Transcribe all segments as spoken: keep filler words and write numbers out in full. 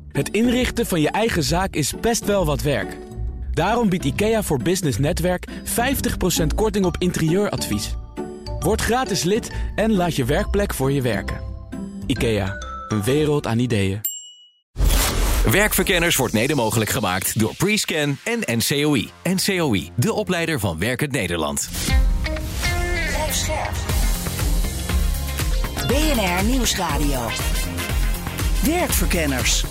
Het inrichten van je eigen zaak is best wel wat werk. Daarom biedt IKEA voor Business Netwerk vijftig procent korting op interieuradvies. Word gratis lid en laat je werkplek voor je werken. IKEA, een wereld aan ideeën. Werkverkenners wordt mede mogelijk gemaakt door Prescan en N C O I. N C O I, de opleider van Werkend Nederland. Blijf scherp. B N R Nieuwsradio. Werkverkenners.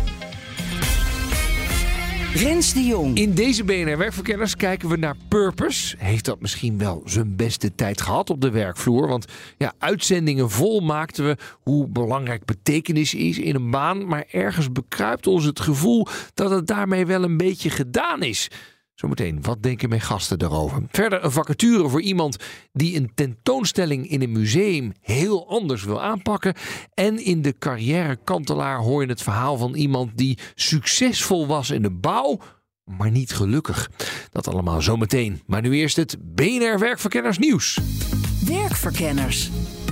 Rens de Jong. In deze B N R Werkverkenners kijken we naar purpose. Heeft dat misschien wel zijn beste tijd gehad op de werkvloer? Want ja, uitzendingen vol maakten we hoe belangrijk betekenis is in een baan. Maar ergens bekruipt ons het gevoel dat het daarmee wel een beetje gedaan is. Zometeen, wat denken mijn gasten daarover? Verder een vacature voor iemand die een tentoonstelling in een museum heel anders wil aanpakken. En in de carrièrekantelaar hoor je het verhaal van iemand die succesvol was in de bouw, maar niet gelukkig. Dat allemaal zometeen. Maar nu eerst het B N R Werkverkenners nieuws. Werkverkenners.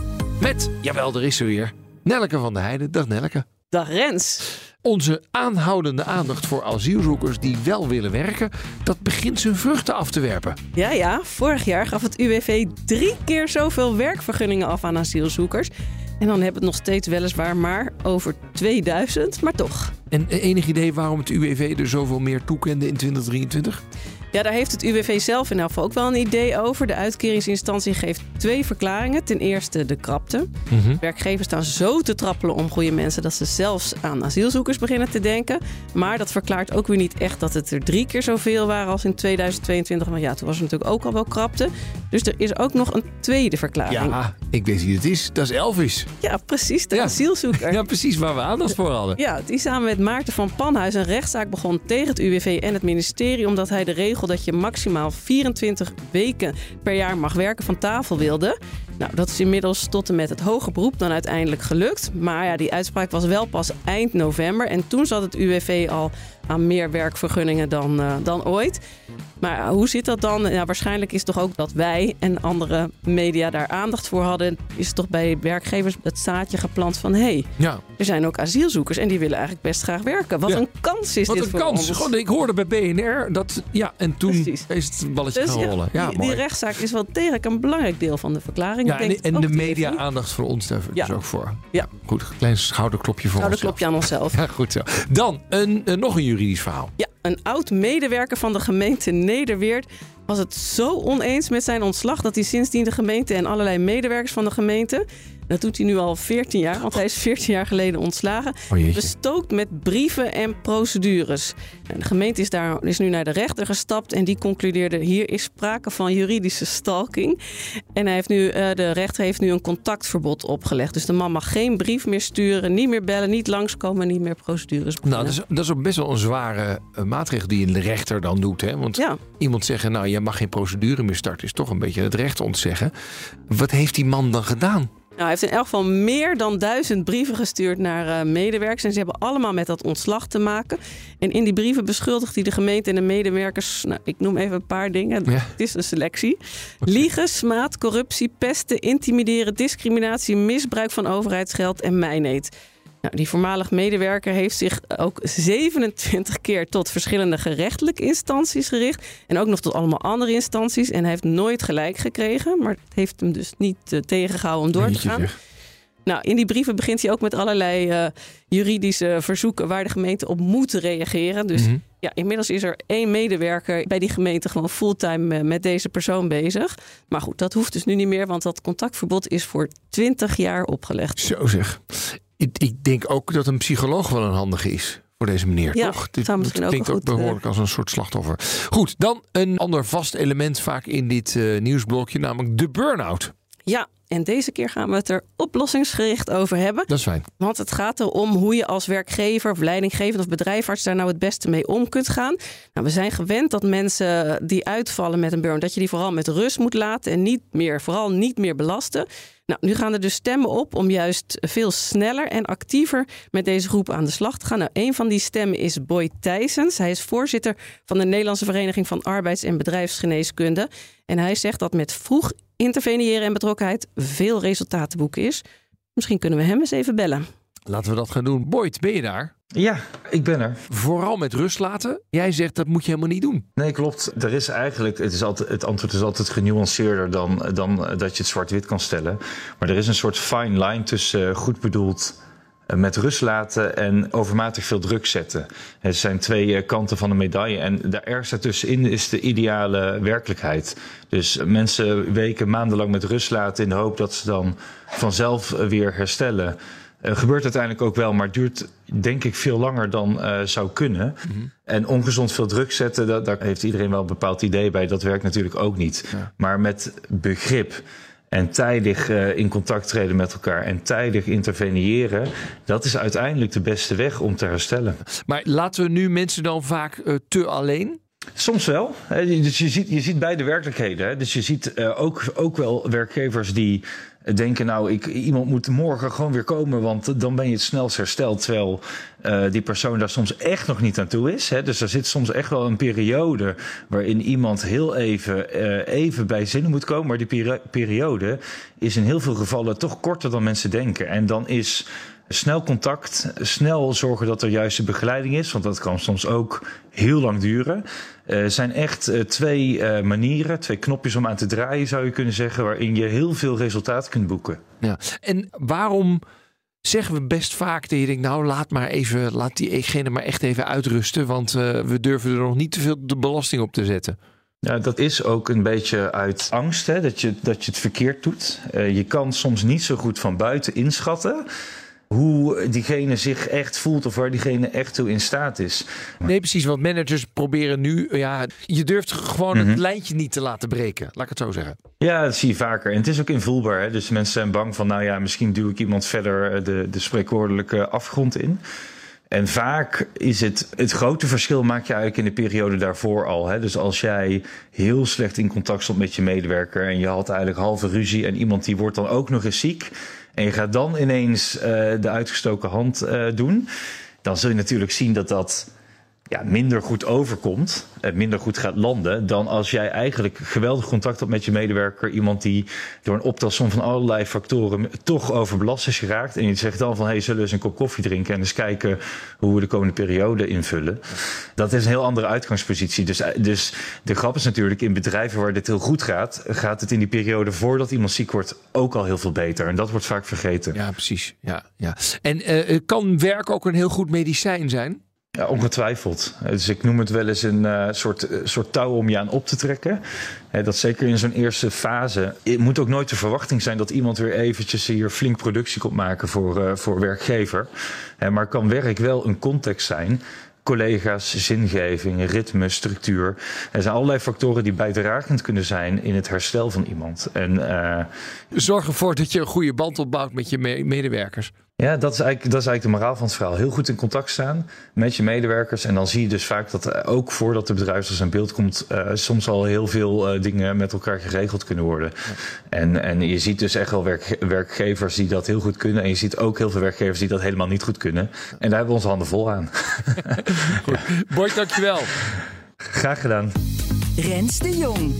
Met, jawel, er is ze weer, Nelleke van der Heijden. Dag Nelleke. Dag Rens. Onze aanhoudende aandacht voor asielzoekers die wel willen werken, dat begint zijn vruchten af te werpen. Ja, ja. Vorig jaar gaf het U W V drie keer zoveel werkvergunningen af aan asielzoekers. En dan hebben we het nog steeds weliswaar maar over tweeduizend, maar toch. En enig idee waarom het U W V er zoveel meer toekende in twintig drieëntwintig? Ja, daar heeft het U W V zelf in elk geval ook wel een idee over. De uitkeringsinstantie geeft twee verklaringen. Ten eerste de krapte. Mm-hmm. Werkgevers staan zo te trappelen om goede mensen dat ze zelfs aan asielzoekers beginnen te denken. Maar dat verklaart ook weer niet echt dat het er drie keer zoveel waren als in tweeduizend tweeëntwintig. Want ja, toen was er natuurlijk ook al wel krapte. Dus er is ook nog een tweede verklaring. Ja, ik weet wie het is. Dat is Elvis. Ja, precies. De ja. asielzoeker. Ja, precies waar we aandacht voor hadden. Ja, die samen met Maarten van Panhuis een rechtszaak begon tegen het U W V en het ministerie, omdat hij de regel dat je maximaal vierentwintig weken per jaar mag werken van tafel wilde. Nou, dat is inmiddels tot en met het hoger beroep dan uiteindelijk gelukt. Maar ja, die uitspraak was wel pas eind november. En toen zat het U W V al aan meer werkvergunningen dan, uh, dan ooit. Maar hoe zit dat dan? Ja, waarschijnlijk is het toch ook dat wij en andere media daar aandacht voor hadden. Is het toch bij werkgevers het zaadje geplant van hé, hey, ja. er zijn ook asielzoekers en die willen eigenlijk best graag werken. Wat ja. een kans is Wat dit een voor kans. ons. Gewoon, ik hoorde bij B N R dat, ja, en toen Precies. is het balletje dus gaan ja, rollen. Ja, die, mooi. die rechtszaak is wel degelijk een belangrijk deel van de verklaring. Ja, denk en en ook de die media-aandacht voor ons daar ja. dus ook voor. Ja. Goed, klein schouderklopje voor ons. Schouderklopje aan onszelf. Ja, goed zo. Dan een, een, nog een juridisch verhaal. Ja, een oud-medewerker van de gemeente Nederweert was het zo oneens met zijn ontslag dat hij sindsdien de gemeente en allerlei medewerkers van de gemeente, dat doet hij nu al veertien jaar, want hij is veertien jaar geleden ontslagen, oh bestookt met brieven en procedures. En de gemeente is, daar, is nu naar de rechter gestapt en die concludeerde: hier is sprake van juridische stalking. En hij heeft nu, uh, de rechter heeft nu een contactverbod opgelegd. Dus de man mag geen brief meer sturen, niet meer bellen, niet langskomen, niet meer procedures beginnen. Nou, dat is, dat is ook best wel een zware uh, maatregel die de rechter dan doet. Hè? Want ja. iemand zeggen, nou, je mag geen procedure meer starten, is toch een beetje het recht ontzeggen. Wat heeft die man dan gedaan? Nou, hij heeft in elk geval meer dan duizend brieven gestuurd naar uh, medewerkers. En ze hebben allemaal met dat ontslag te maken. En in die brieven beschuldigt hij de gemeente en de medewerkers. Nou, ik noem even een paar dingen. Ja. Het is een selectie. Liegen, smaad, corruptie, pesten, intimideren, discriminatie, misbruik van overheidsgeld en mijneed. Nou, die voormalig medewerker heeft zich ook zevenentwintig keer tot verschillende gerechtelijke instanties gericht. En ook nog tot allemaal andere instanties. En hij heeft nooit gelijk gekregen. Maar het heeft hem dus niet uh, tegengehouden om door te gaan. Nou, in die brieven begint hij ook met allerlei uh, juridische verzoeken waar de gemeente op moet reageren. Dus mm-hmm. ja, inmiddels is er één medewerker bij die gemeente gewoon fulltime met deze persoon bezig. Maar goed, dat hoeft dus nu niet meer, want dat contactverbod is voor twintig jaar opgelegd. Zo zeg. Ik, ik denk ook dat een psycholoog wel een handige is voor deze meneer, ja, toch? Dit, dat dit klinkt ook, ook behoorlijk als een soort slachtoffer. Goed, dan een ander vast element vaak in dit uh, nieuwsblokje, namelijk de burn-out. Ja, en deze keer gaan we het er oplossingsgericht over hebben. Dat is fijn. Want het gaat erom hoe je als werkgever of leidinggevend of bedrijfarts daar nou het beste mee om kunt gaan. Nou, we zijn gewend dat mensen die uitvallen met een burn, dat je die vooral met rust moet laten en niet meer, vooral niet meer belasten. Nou, nu gaan er dus stemmen op om juist veel sneller en actiever met deze groep aan de slag te gaan. Nou, een van die stemmen is Boy Thijsens. Hij is voorzitter van de Nederlandse Vereniging van Arbeids- en Bedrijfsgeneeskunde. En hij zegt dat met vroeg interveneren en betrokkenheid veel resultaten boeken is. Misschien kunnen we hem eens even bellen. laten we dat gaan doen. Boyd, ben je daar? Ja, ik ben er. Vooral met rust laten. Jij zegt dat moet je helemaal niet doen. Nee, klopt. Er is eigenlijk, het, is altijd, het antwoord is altijd genuanceerder dan, dan dat je het zwart-wit kan stellen. Maar er is een soort fine line tussen uh, goed bedoeld uh, met rust laten en overmatig veel druk zetten. Het zijn twee uh, kanten van een medaille. En daar ergens daartussenin is de ideale werkelijkheid. Dus mensen weken maandenlang met rust laten in de hoop dat ze dan vanzelf uh, weer herstellen. Uh, gebeurt uiteindelijk ook wel, maar duurt denk ik veel langer dan uh, zou kunnen. Mm-hmm. En ongezond veel druk zetten, dat, daar heeft iedereen wel een bepaald idee bij. Dat werkt natuurlijk ook niet. Ja. Maar met begrip en tijdig uh, in contact treden met elkaar en tijdig interveneren, dat is uiteindelijk de beste weg om te herstellen. Maar laten we nu mensen dan vaak uh, te alleen? Soms wel. Dus je ziet, je ziet beide werkelijkheden. Dus je ziet uh, ook, ook wel werkgevers die denken, nou, ik, iemand moet morgen gewoon weer komen, want dan ben je het snelst hersteld. Terwijl uh, die persoon daar soms echt nog niet aan toe is. Hè. Dus er zit soms echt wel een periode waarin iemand heel even, uh, even bij zinnen moet komen. Maar die peri- periode is in heel veel gevallen toch korter dan mensen denken. En dan is snel contact, snel zorgen dat er juiste begeleiding is, want dat kan soms ook heel lang duren. Er uh, zijn echt uh, twee uh, manieren, twee knopjes om aan te draaien, zou je kunnen zeggen, waarin je heel veel resultaat kunt boeken. Ja. En waarom zeggen we best vaak dat je denkt, nou laat maar even, laat diegene maar echt even uitrusten, want uh, we durven er nog niet te veel de belasting op te zetten. Ja, dat is ook een beetje uit angst, hè, dat je, dat je het verkeerd doet. Uh, je kan soms niet zo goed van buiten inschatten hoe diegene zich echt voelt of waar diegene echt toe in staat is. Nee, precies, want managers proberen nu, ja, je durft gewoon mm-hmm. het lijntje niet te laten breken, laat ik het zo zeggen. Ja, dat zie je vaker. En het is ook invoelbaar. Hè? Dus mensen zijn bang van, nou ja, misschien duw ik iemand verder de, de spreekwoordelijke afgrond in. En vaak is het, het grote verschil maak je eigenlijk in de periode daarvoor al. Hè? Dus als jij heel slecht in contact stond met je medewerker en je had eigenlijk halve ruzie en iemand die wordt dan ook nog eens ziek, en je gaat dan ineens uh, de uitgestoken hand uh, doen, dan zul je natuurlijk zien dat dat ja, minder goed overkomt, uh, minder goed gaat landen, dan als jij eigenlijk geweldig contact hebt met je medewerker, iemand die door een optelsom van allerlei factoren toch overbelast is geraakt, en je zegt dan van, hey, zullen we eens een kop koffie drinken en eens kijken hoe we de komende periode invullen. Dat is een heel andere uitgangspositie. Dus, dus de grap is natuurlijk, in bedrijven waar dit heel goed gaat, gaat het in die periode voordat iemand ziek wordt ook al heel veel beter. En dat wordt vaak vergeten. Ja, precies. Ja, ja. En uh, kan werk ook een heel goed medicijn zijn? Ja, ongetwijfeld. Dus ik noem het wel eens een uh, soort, uh, soort touw om je aan op te trekken. Uh, dat zeker in zo'n eerste fase. Het moet ook nooit de verwachting zijn dat iemand weer eventjes hier flink productie komt maken voor, uh, voor werkgever. Uh, maar kan werk wel een context zijn. Collega's, zingeving, ritme, structuur. Er zijn allerlei factoren die bijdragend kunnen zijn in het herstel van iemand. En, uh, zorg ervoor dat je een goede band opbouwt met je me- medewerkers. Ja, dat is, eigenlijk, dat is eigenlijk de moraal van het verhaal. Heel goed in contact staan met je medewerkers. En dan zie je dus vaak dat ook voordat de bedrijfsarts aan beeld komt, Uh, soms al heel veel uh, dingen met elkaar geregeld kunnen worden. Ja. En, en je ziet dus echt wel werk, werkgevers die dat heel goed kunnen. En je ziet ook heel veel werkgevers die dat helemaal niet goed kunnen. En daar hebben we onze handen vol aan. Goed. Boyd, dankjewel. Graag gedaan. Rens de Jong.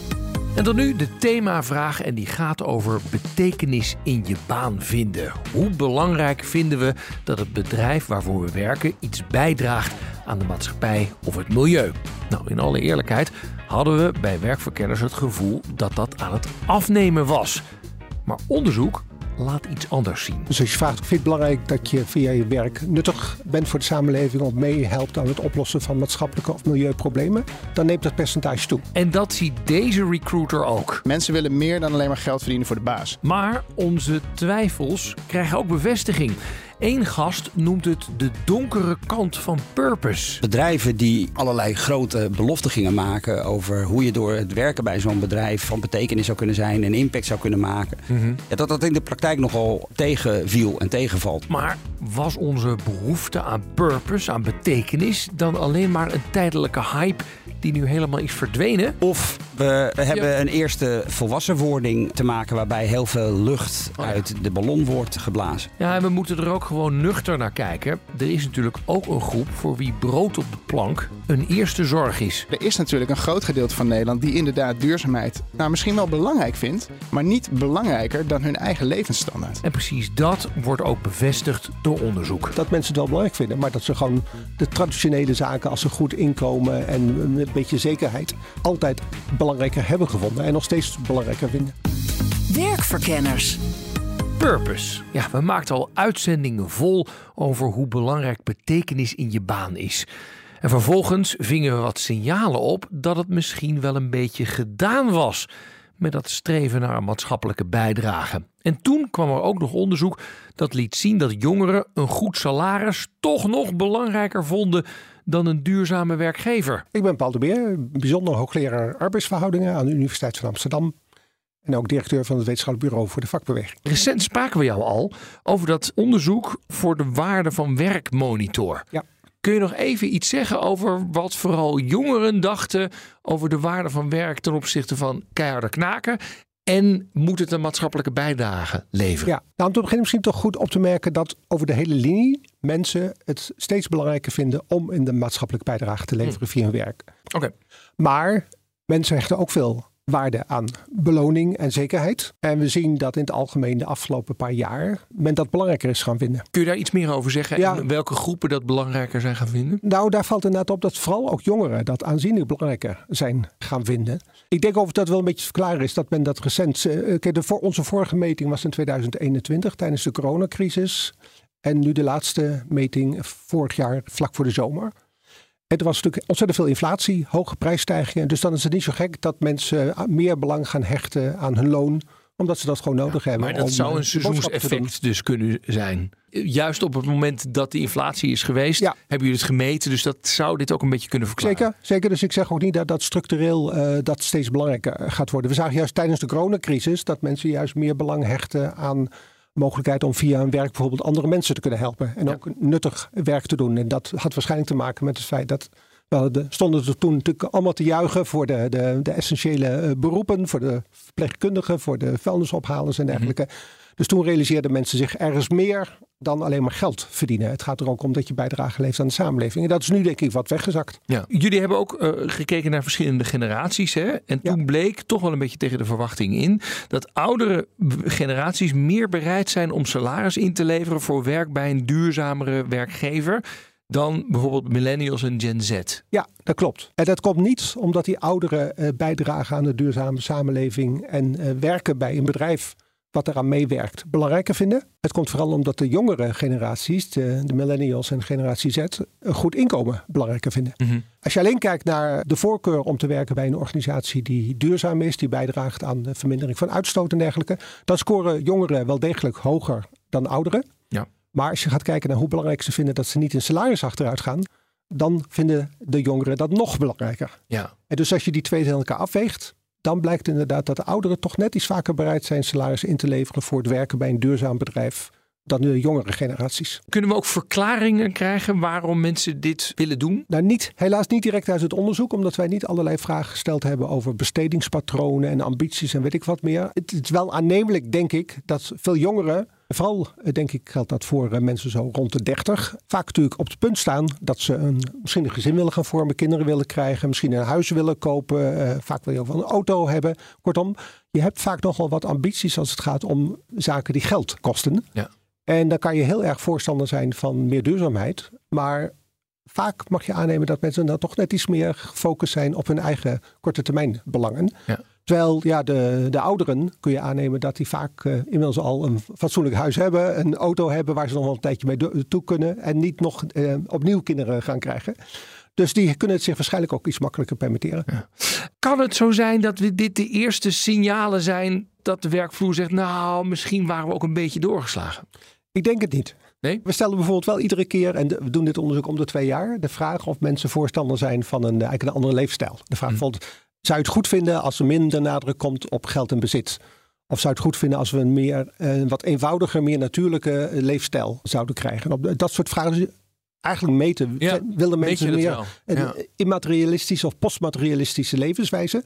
En dan nu de themavraag en die gaat over betekenis in je baan vinden. Hoe belangrijk vinden we dat het bedrijf waarvoor we werken iets bijdraagt aan de maatschappij of het milieu? Nou, in alle eerlijkheid hadden we bij Werkverkenners het gevoel dat dat aan het afnemen was. Maar onderzoek laat iets anders zien. Dus als je vraagt, vind je het belangrijk dat je via je werk nuttig bent voor de samenleving of meehelpt aan het oplossen van maatschappelijke of milieuproblemen, dan neemt dat percentage toe. En dat ziet deze recruiter ook. Mensen willen meer dan alleen maar geld verdienen voor de baas. Maar onze twijfels krijgen ook bevestiging. Eén gast noemt het de donkere kant van purpose. Bedrijven die allerlei grote beloften gingen maken over hoe je door het werken bij zo'n bedrijf van betekenis zou kunnen zijn en impact zou kunnen maken. Mm-hmm. Ja, dat dat in de praktijk nogal tegenviel en tegenvalt. Maar was onze behoefte aan purpose, aan betekenis, dan alleen maar een tijdelijke hype die nu helemaal is verdwenen? Of We hebben ja. een eerste volwassenwording te maken waarbij heel veel lucht oh ja. uit de ballon wordt geblazen. Ja, en we moeten er ook gewoon nuchter naar kijken. Er is natuurlijk ook een groep voor wie brood op de plank een eerste zorg is. Er is natuurlijk een groot gedeelte van Nederland die inderdaad duurzaamheid nou misschien wel belangrijk vindt, maar niet belangrijker dan hun eigen levensstandaard. En precies dat wordt ook bevestigd door onderzoek. Dat mensen het wel belangrijk vinden, maar dat ze gewoon de traditionele zaken als een goed inkomen en een beetje zekerheid altijd belangrijker hebben gevonden en nog steeds belangrijker vinden. Werkverkenners. Purpose. Ja, we maakten al uitzendingen vol over hoe belangrijk betekenis in je baan is. En vervolgens vingen we wat signalen op dat het misschien wel een beetje gedaan was met dat streven naar een maatschappelijke bijdrage. En toen kwam er ook nog onderzoek dat liet zien dat jongeren een goed salaris toch nog belangrijker vonden dan een duurzame werkgever. Ik ben Paul de Beer, bijzonder hoogleraar arbeidsverhoudingen aan de Universiteit van Amsterdam. En ook directeur van het wetenschappelijk bureau voor de vakbeweging. Recent spraken we jou al over dat onderzoek voor de waarde van werkmonitor. Ja. Kun je nog even iets zeggen over wat vooral jongeren dachten over de waarde van werk ten opzichte van keiharde knaken? En moet het een maatschappelijke bijdrage leveren? Ja, nou, om te beginnen misschien toch goed op te merken dat over de hele linie mensen het steeds belangrijker vinden om in de maatschappelijke bijdrage te leveren hm. via hun werk. Oké. Okay. Maar mensen hechten ook veel waarde aan beloning en zekerheid. En we zien dat in het algemeen de afgelopen paar jaar men dat belangrijker is gaan vinden. Kun je daar iets meer over zeggen? Ja. En welke groepen dat belangrijker zijn gaan vinden? Nou, daar valt inderdaad op dat vooral ook jongeren dat aanzienlijk belangrijker zijn gaan vinden. Ik denk over dat wel een beetje te verklaren is dat men dat recent... Uh, kijk, de, voor onze vorige meting was in tweeduizend eenentwintig tijdens de coronacrisis. En nu de laatste meting vorig jaar vlak voor de zomer. En er was natuurlijk ontzettend veel inflatie, hoge prijsstijgingen. Dus dan is het niet zo gek dat mensen meer belang gaan hechten aan hun loon, omdat ze dat gewoon nodig ja, hebben. Maar dat zou een seizoenseffect dus kunnen zijn. Juist op het moment dat die inflatie is geweest, ja. hebben jullie het gemeten. Dus dat zou dit ook een beetje kunnen verklaren. Zeker, zeker. Dus ik zeg ook niet dat dat structureel uh, dat steeds belangrijker gaat worden. We zagen juist tijdens de coronacrisis dat mensen juist meer belang hechten aan mogelijkheid om via hun werk bijvoorbeeld andere mensen te kunnen helpen. En ja. ook nuttig werk te doen. En dat had waarschijnlijk te maken met het feit dat we de, stonden er toen natuurlijk allemaal te juichen voor de, de, de essentiële uh, beroepen, voor de verpleegkundigen, voor de vuilnisophalers en dergelijke. Mm-hmm. Dus toen realiseerden mensen zich ergens meer dan alleen maar geld verdienen. Het gaat er ook om dat je bijdrage levert aan de samenleving. En dat is nu denk ik wat weggezakt. Ja. Jullie hebben ook uh, gekeken naar verschillende generaties. Hè? En toen ja. bleek toch wel een beetje tegen de verwachting in dat oudere generaties meer bereid zijn om salaris in te leveren voor werk bij een duurzamere werkgever dan bijvoorbeeld millennials en Gen Z. Ja, dat klopt. En dat komt niet omdat die ouderen uh, bijdragen aan de duurzame samenleving en uh, werken bij een bedrijf wat eraan meewerkt, belangrijker vinden. Het komt vooral omdat de jongere generaties, de, de millennials en generatie Z, een goed inkomen belangrijker vinden. Mm-hmm. Als je alleen kijkt naar de voorkeur om te werken bij een organisatie die duurzaam is, die bijdraagt aan de vermindering van uitstoot en dergelijke, dan scoren jongeren wel degelijk hoger dan ouderen. Ja. Maar als je gaat kijken naar hoe belangrijk ze vinden dat ze niet in salaris achteruit gaan, dan vinden de jongeren dat nog belangrijker. Ja. En dus als je die twee tegen elkaar afweegt, dan blijkt inderdaad dat de ouderen toch net iets vaker bereid zijn salaris in te leveren voor het werken bij een duurzaam bedrijf dan de jongere generaties. Kunnen we ook verklaringen krijgen waarom mensen dit willen doen? Nou, niet, helaas niet direct uit het onderzoek, omdat wij niet allerlei vragen gesteld hebben over bestedingspatronen en ambities en weet ik wat meer. Het is wel aannemelijk, denk ik, dat veel jongeren, vooral denk ik geldt dat voor mensen zo rond de dertig, vaak natuurlijk op het punt staan dat ze een, misschien een gezin willen gaan vormen, kinderen willen krijgen, misschien een huis willen kopen, uh, vaak wil je ook wel een auto hebben. Kortom, je hebt vaak nogal wat ambities als het gaat om zaken die geld kosten. Ja. En dan kan je heel erg voorstander zijn van meer duurzaamheid. Maar vaak mag je aannemen dat mensen dan toch net iets meer gefocust zijn op hun eigen korte termijn belangen. Ja. Terwijl ja, de, de ouderen kun je aannemen dat die vaak uh, inmiddels al een fatsoenlijk huis hebben. Een auto hebben waar ze nog wel een tijdje mee do- toe kunnen. En niet nog uh, opnieuw kinderen gaan krijgen. Dus die kunnen het zich waarschijnlijk ook iets makkelijker permitteren. Ja. Kan het zo zijn dat we dit de eerste signalen zijn dat de werkvloer zegt, nou, misschien waren we ook een beetje doorgeslagen? Ik denk het niet. Nee? We stellen bijvoorbeeld wel iedere keer, en de, we doen dit onderzoek om de twee jaar, de vraag of mensen voorstander zijn van een, eigenlijk een andere leefstijl. De vraag bijvoorbeeld, hmm. zou je het goed vinden als er minder nadruk komt op geld en bezit? Of zou je het goed vinden als we een meer, een wat eenvoudiger, meer natuurlijke leefstijl zouden krijgen? En op dat soort vragen eigenlijk meten. Ja, willen mensen meer een ja. immaterialistische of postmaterialistische levenswijze?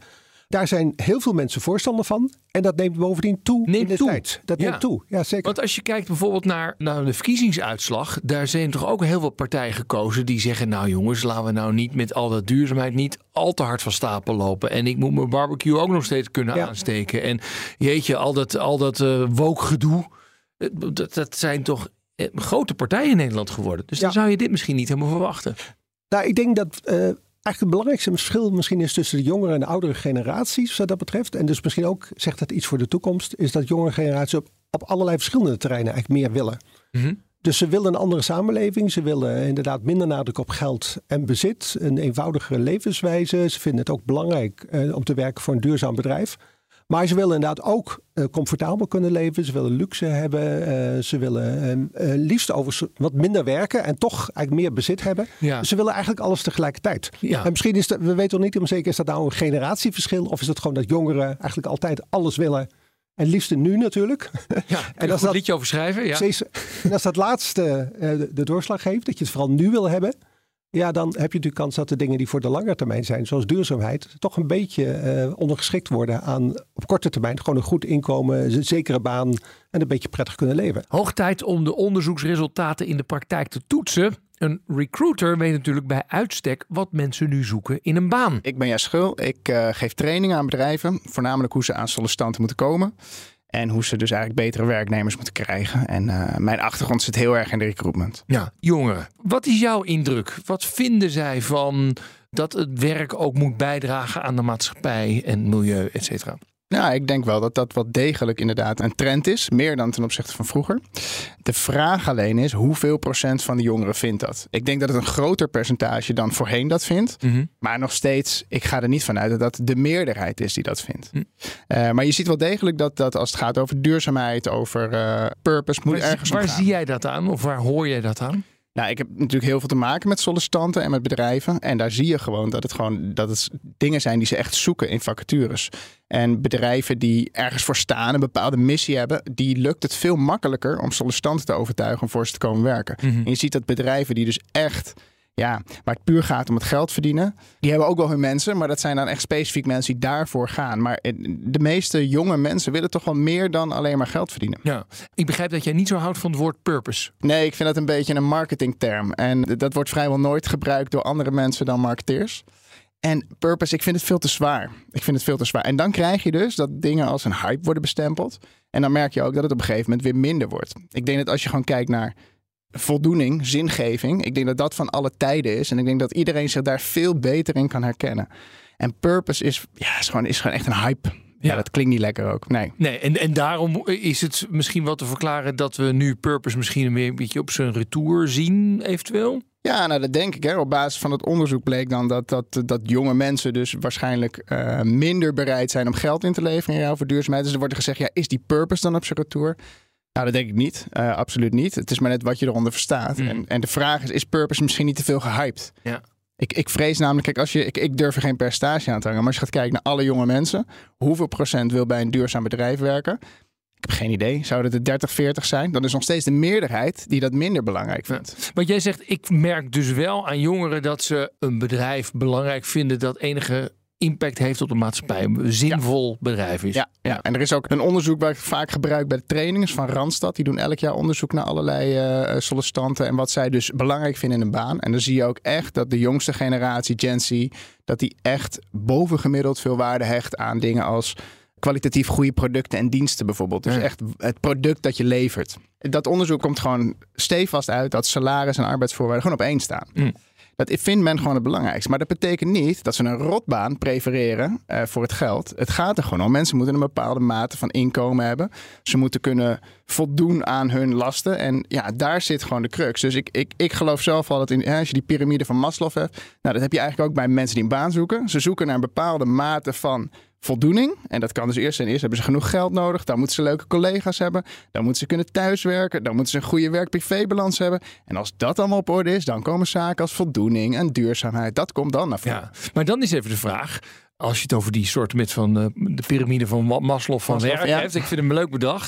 Daar zijn heel veel mensen voorstander van. En dat neemt bovendien toe neemt in de toe. tijd. Dat ja. neemt toe, ja zeker. Want als je kijkt bijvoorbeeld naar, naar de verkiezingsuitslag. Daar zijn toch ook heel veel partijen gekozen die zeggen... nou jongens, laten we nou niet met al dat duurzaamheid niet al te hard van stapel lopen. En ik moet mijn barbecue ook nog steeds kunnen ja. aansteken. En jeetje, al dat, al dat uh, woke gedoe. Dat, dat zijn toch grote partijen in Nederland geworden. Dus ja. dan zou je dit misschien niet helemaal verwachten. Nou, ik denk dat... Uh, Eigenlijk het belangrijkste verschil misschien is tussen de jongere en de oudere generaties, wat dat betreft. En dus misschien ook, zegt dat iets voor de toekomst, is dat jongere generaties op, op allerlei verschillende terreinen eigenlijk meer willen. Mm-hmm. Dus ze willen een andere samenleving. Ze willen inderdaad minder nadruk op geld en bezit. Een eenvoudigere levenswijze. Ze vinden het ook belangrijk uh, om te werken voor een duurzaam bedrijf. Maar ze willen inderdaad ook uh, comfortabel kunnen leven. Ze willen luxe hebben. Uh, ze willen uh, uh, liefst over wat minder werken en toch eigenlijk meer bezit hebben. Ja. Dus ze willen eigenlijk alles tegelijkertijd. Ja. En misschien is dat, we weten nog niet helemaal zeker, is dat nou een generatieverschil? Of is het gewoon dat jongeren eigenlijk altijd alles willen? En liefst nu natuurlijk. Ja, en als dat liedje over schrijven. Ja. Precies, en als dat laatste uh, de, de doorslag geeft, dat je het vooral nu wil hebben. Ja, dan heb je natuurlijk kans dat de dingen die voor de lange termijn zijn, zoals duurzaamheid, toch een beetje uh, ondergeschikt worden aan op korte termijn gewoon een goed inkomen, een zekere baan en een beetje prettig kunnen leven. Hoog tijd om de onderzoeksresultaten in de praktijk te toetsen. Een recruiter weet natuurlijk bij uitstek wat mensen nu zoeken in een baan. Ik ben Jas Schul. Ik uh, geef trainingen aan bedrijven, voornamelijk hoe ze aan sollicitanten moeten komen. En hoe ze dus eigenlijk betere werknemers moeten krijgen. En uh, mijn achtergrond zit heel erg in de recruitment. Ja, jongeren. Wat is jouw indruk? Wat vinden zij van dat het werk ook moet bijdragen aan de maatschappij en milieu, et cetera? Nou, ik denk wel dat dat wel degelijk inderdaad een trend is. Meer dan ten opzichte van vroeger. De vraag alleen is, hoeveel procent van de jongeren vindt dat? Ik denk dat het een groter percentage dan voorheen dat vindt. Mm-hmm. Maar nog steeds, ik ga er niet van uit dat dat de meerderheid is die dat vindt. Mm. Uh, maar je ziet wel degelijk dat, dat als het gaat over duurzaamheid, over uh, purpose, moet waar, ergens Waar zie jij dat aan? Of waar hoor jij dat aan? Nou, ik heb natuurlijk heel veel te maken met sollicitanten en met bedrijven. En daar zie je gewoon dat het gewoon dat het dingen zijn die ze echt zoeken in vacatures. En bedrijven die ergens voor staan, een bepaalde missie hebben, die lukt het veel makkelijker om sollicitanten te overtuigen om voor ze te komen werken. Mm-hmm. En je ziet dat bedrijven die dus echt, ja, waar het puur gaat om het geld verdienen, die hebben ook wel hun mensen, maar dat zijn dan echt specifiek mensen die daarvoor gaan. Maar de meeste jonge mensen willen toch wel meer dan alleen maar geld verdienen. Ja, ik begrijp dat jij niet zo houdt van het woord purpose. Nee, ik vind dat een beetje een marketingterm. En dat wordt vrijwel nooit gebruikt door andere mensen dan marketeers. En purpose, ik vind het veel te zwaar. Ik vind het veel te zwaar. En dan krijg je dus dat dingen als een hype worden bestempeld. En dan merk je ook dat het op een gegeven moment weer minder wordt. Ik denk dat als je gewoon kijkt naar voldoening, zingeving, ik denk dat dat van alle tijden is. En ik denk dat iedereen zich daar veel beter in kan herkennen. En purpose is, ja, is, gewoon, is gewoon echt een hype. Ja, ja, dat klinkt niet lekker ook. Nee. nee en, en daarom is het misschien wel te verklaren dat we nu purpose misschien weer een beetje op zijn retour zien, eventueel? Ja, nou dat denk ik. Hè. Op basis van het onderzoek bleek dan dat, dat, dat jonge mensen dus waarschijnlijk uh, minder bereid zijn om geld in te leveren in ruil voor duurzaamheid. Dus er wordt gezegd, ja, is die purpose dan op zijn retour? Nou, dat denk ik niet. Uh, absoluut niet. Het is maar net wat je eronder verstaat. Mm. En, en de vraag is, is purpose misschien niet te veel gehyped? Ja. Ik, ik vrees namelijk, kijk, als je, ik, ik durf er geen percentage aan te hangen, maar als je gaat kijken naar alle jonge mensen, hoeveel procent wil bij een duurzaam bedrijf werken? Ik heb geen idee. Zou het de dertig, veertig zijn? Dan is nog steeds de meerderheid die dat minder belangrijk vindt. Ja. Want jij zegt, ik merk dus wel aan jongeren dat ze een bedrijf belangrijk vinden dat enige impact heeft op de maatschappij. Een zinvol ja. bedrijf is. Ja, ja, en er is ook een onderzoek waar ik vaak gebruik bij de trainingen van Randstad. Die doen elk jaar onderzoek naar allerlei uh, sollicitanten en wat zij dus belangrijk vinden in een baan. En dan zie je ook echt dat de jongste generatie, Gen Z, dat die echt bovengemiddeld veel waarde hecht aan dingen als kwalitatief goede producten en diensten bijvoorbeeld. Dus ja. echt het product dat je levert. Dat onderzoek komt gewoon stevast uit dat salaris en arbeidsvoorwaarden gewoon op één staan. Mm. Dat vindt men gewoon het belangrijkste. Maar dat betekent niet dat ze een rotbaan prefereren uh, voor het geld. Het gaat er gewoon om. Mensen moeten een bepaalde mate van inkomen hebben. Ze moeten kunnen voldoen aan hun lasten. En ja, daar zit gewoon de crux. Dus ik, ik, ik geloof zelf al dat in, als je die piramide van Maslow hebt, nou, dat heb je eigenlijk ook bij mensen die een baan zoeken. Ze zoeken naar een bepaalde mate van voldoening. En dat kan dus eerst zijn. Eerst hebben ze genoeg geld nodig. Dan moeten ze leuke collega's hebben. Dan moeten ze kunnen thuiswerken. Dan moeten ze een goede werk-privé-balans hebben. En als dat allemaal op orde is, dan komen zaken als voldoening en duurzaamheid. Dat komt dan naar voren. Ja, maar dan is even de vraag, als je het over die soort met van uh, de piramide van Maslow van Maslow, werk ja. hebt. Ik vind hem leuk bedacht.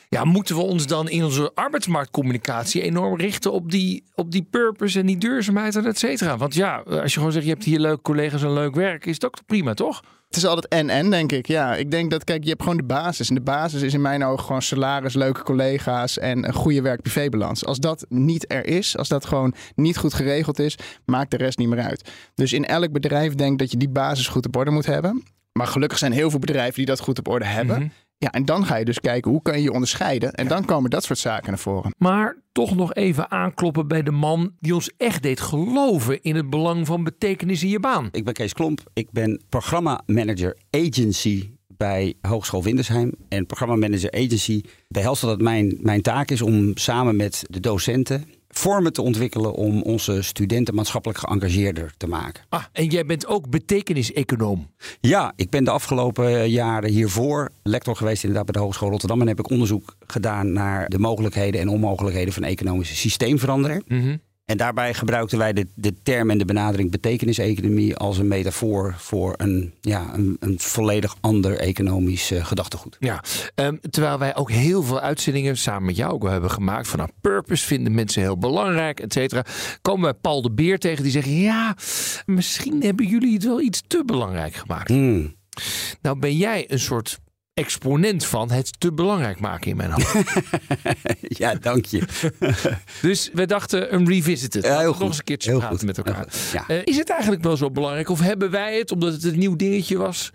Ja, moeten we ons dan in onze arbeidsmarktcommunicatie enorm richten op die, op die purpose en die duurzaamheid en et cetera? Want ja, als je gewoon zegt, je hebt hier leuke collega's en leuk werk, is het ook prima, toch? Het is altijd en-en, denk ik. Ja, ik denk dat, kijk, je hebt gewoon de basis. En de basis is in mijn ogen gewoon salaris, leuke collega's en een goede werk-privébalans. Als dat niet er is, als dat gewoon niet goed geregeld is, maakt de rest niet meer uit. Dus in elk bedrijf denk ik dat je die basis goed op orde moet hebben. Maar gelukkig zijn heel veel bedrijven die dat goed op orde hebben. Mm-hmm. Ja, en dan ga je dus kijken, hoe kan je je onderscheiden? En ja. dan komen dat soort zaken naar voren. Maar toch nog even aankloppen bij de man die ons echt deed geloven in het belang van betekenis in je baan. Ik ben Kees Klomp. Ik ben programmamanager agency bij Hogeschool Windersheim. En programmamanager agency behelst dat het mijn, mijn taak is om samen met de docenten vormen te ontwikkelen om onze studenten maatschappelijk geëngageerder te maken. Ah, en jij bent ook betekenis-econoom. Ja, ik ben de afgelopen jaren hiervoor lector geweest inderdaad bij de Hogeschool Rotterdam en heb ik onderzoek gedaan naar de mogelijkheden en onmogelijkheden van economische systeemverandering. Mm-hmm. En daarbij gebruikten wij de, de term en de benadering betekenis-economie als een metafoor voor een, ja, een, een volledig ander economisch uh, gedachtegoed. Ja, um, terwijl wij ook heel veel uitzendingen samen met jou ook hebben gemaakt van nou, purpose vinden mensen heel belangrijk, et cetera. Komen wij Paul de Beer tegen die zegt ja, misschien hebben jullie het wel iets te belangrijk gemaakt. Hmm. Nou ben jij een soort exponent van het te belangrijk maken in mijn hoofd. Ja, dank je. Dus we dachten een revisited. Ja, heel nog eens een keertje heel praten goed. met elkaar. Ja. Uh, is het eigenlijk wel zo belangrijk? Of hebben wij het, omdat het een nieuw dingetje was,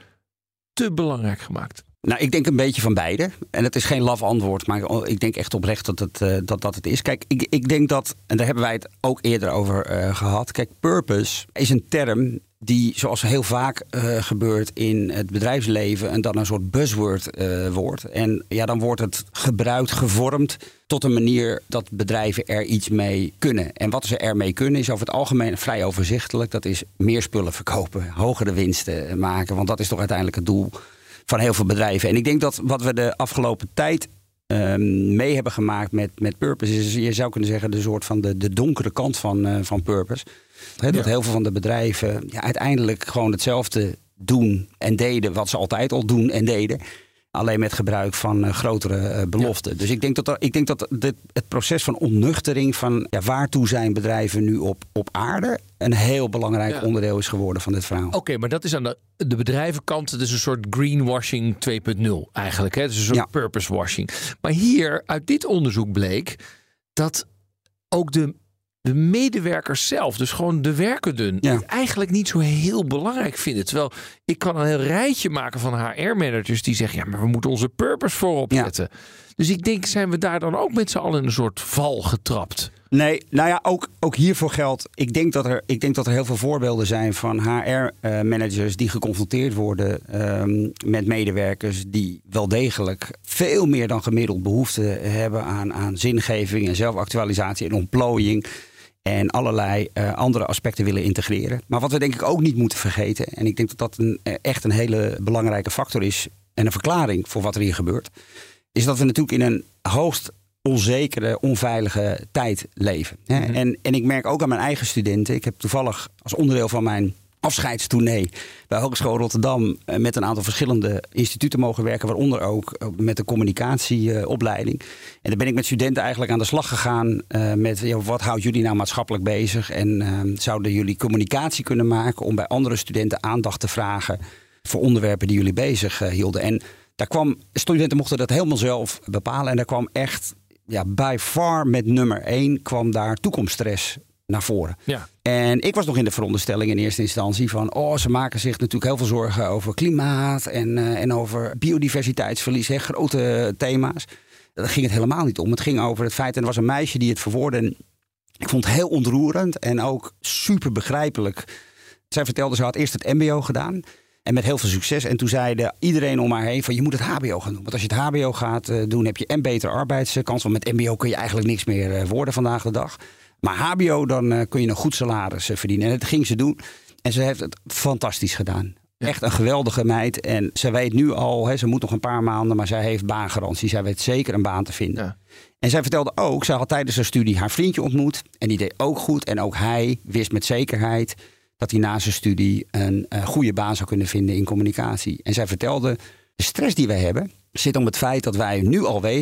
te belangrijk gemaakt? Nou, ik denk een beetje van beide. En het is geen laf antwoord, maar ik denk echt oprecht dat het, uh, dat, dat het is. Kijk, ik, ik denk dat, en daar hebben wij het ook eerder over uh, gehad. Kijk, purpose is een term die, zoals heel vaak uh, gebeurt in het bedrijfsleven, en dan een soort buzzword uh, wordt. En ja, dan wordt het gebruikt, gevormd tot een manier dat bedrijven er iets mee kunnen. En wat ze ermee kunnen is over het algemeen vrij overzichtelijk. Dat is meer spullen verkopen, hogere winsten maken. Want dat is toch uiteindelijk het doel van heel veel bedrijven. En ik denk dat wat we de afgelopen tijd uh, mee hebben gemaakt met, met purpose is, je zou kunnen zeggen, de soort van de, de donkere kant van, uh, van purpose. He, dat ja. heel veel van de bedrijven ja, uiteindelijk gewoon hetzelfde doen en deden wat ze altijd al doen en deden. Alleen met gebruik van uh, grotere uh, beloften. Ja. Dus ik denk dat, er, ik denk dat dit, het proces van ontnuchtering van ja, waartoe zijn bedrijven nu op, op aarde een heel belangrijk ja. onderdeel is geworden van dit verhaal. Oké, okay, maar dat is aan de, de bedrijvenkant. Het is een soort greenwashing twee punt nul eigenlijk. Hè? Het is een soort ja. purpose washing. Maar hier uit dit onderzoek bleek dat ook de De medewerkers zelf, dus gewoon de werkenden, ja. het eigenlijk niet zo heel belangrijk vinden. Terwijl ik kan een heel rijtje maken van H R-managers die zeggen, ja, maar we moeten onze purpose voorop zetten. Ja. Dus ik denk, zijn we daar dan ook met z'n allen in een soort val getrapt? Nee, nou ja, ook, ook hiervoor geldt. Ik denk, dat er, ik denk dat er heel veel voorbeelden zijn van H R-managers die geconfronteerd worden um, met medewerkers die wel degelijk veel meer dan gemiddeld behoefte hebben aan, aan zingeving en zelfactualisatie en ontplooiing. En allerlei uh, andere aspecten willen integreren. Maar wat we denk ik ook niet moeten vergeten, en ik denk dat dat een, echt een hele belangrijke factor is en een verklaring voor wat er hier gebeurt, is dat we natuurlijk in een hoogst onzekere, onveilige tijd leven. Mm-hmm. En, en ik merk ook aan mijn eigen studenten, ik heb toevallig als onderdeel van mijn afscheidstournee bij Hogeschool Rotterdam met een aantal verschillende instituten mogen werken, waaronder ook met de communicatieopleiding. En dan ben ik met studenten eigenlijk aan de slag gegaan uh, met ja, wat houdt jullie nou maatschappelijk bezig en uh, zouden jullie communicatie kunnen maken om bij andere studenten aandacht te vragen voor onderwerpen die jullie bezig uh, hielden. En daar kwam, studenten mochten dat helemaal zelf bepalen en daar kwam echt, ja, by far met nummer één kwam daar toekomststress naar voren. Ja. En ik was nog in de veronderstelling in eerste instantie van, oh, ze maken zich natuurlijk heel veel zorgen over klimaat en, uh, en over biodiversiteitsverlies, hè, grote thema's. Daar ging het helemaal niet om. Het ging over het feit, en er was een meisje die het verwoordde, en ik vond het heel ontroerend en ook super begrijpelijk. Zij vertelde, ze had eerst het M B O gedaan en met heel veel succes. En toen zeide iedereen om haar heen van, je moet het H B O gaan doen. Want als je het H B O gaat uh, doen, heb je en betere arbeidskans. Want met M B O kun je eigenlijk niks meer uh, worden vandaag de dag. Maar H B O, dan uh, kun je een goed salaris uh, verdienen. En dat ging ze doen. En ze heeft het fantastisch gedaan. Ja. Echt een geweldige meid. En ze weet nu al, hè, ze moet nog een paar maanden, maar zij heeft baangarantie. Zij weet zeker een baan te vinden. Ja. En zij vertelde ook, zij had tijdens haar studie haar vriendje ontmoet. En die deed ook goed. En ook hij wist met zekerheid dat hij na zijn studie een uh, goede baan zou kunnen vinden in communicatie. En zij vertelde, de stress die wij hebben zit om het feit dat wij nu al weten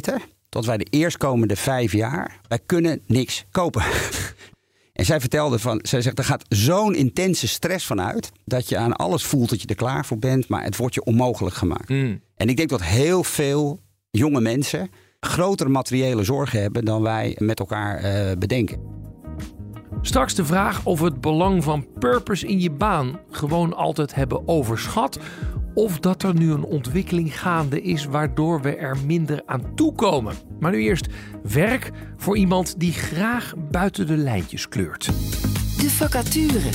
tot wij de eerstkomende vijf jaar, wij kunnen niks kopen. En zij vertelde van, zij zegt, er gaat zo'n intense stress vanuit, dat je aan alles voelt dat je er klaar voor bent, maar het wordt je onmogelijk gemaakt. Mm. En ik denk dat heel veel jonge mensen grotere materiële zorgen hebben dan wij met elkaar uh, bedenken. Straks de vraag of we het belang van purpose in je baan gewoon altijd hebben overschat, of dat er nu een ontwikkeling gaande is waardoor we er minder aan toekomen. Maar nu eerst werk voor iemand die graag buiten de lijntjes kleurt. De vacature.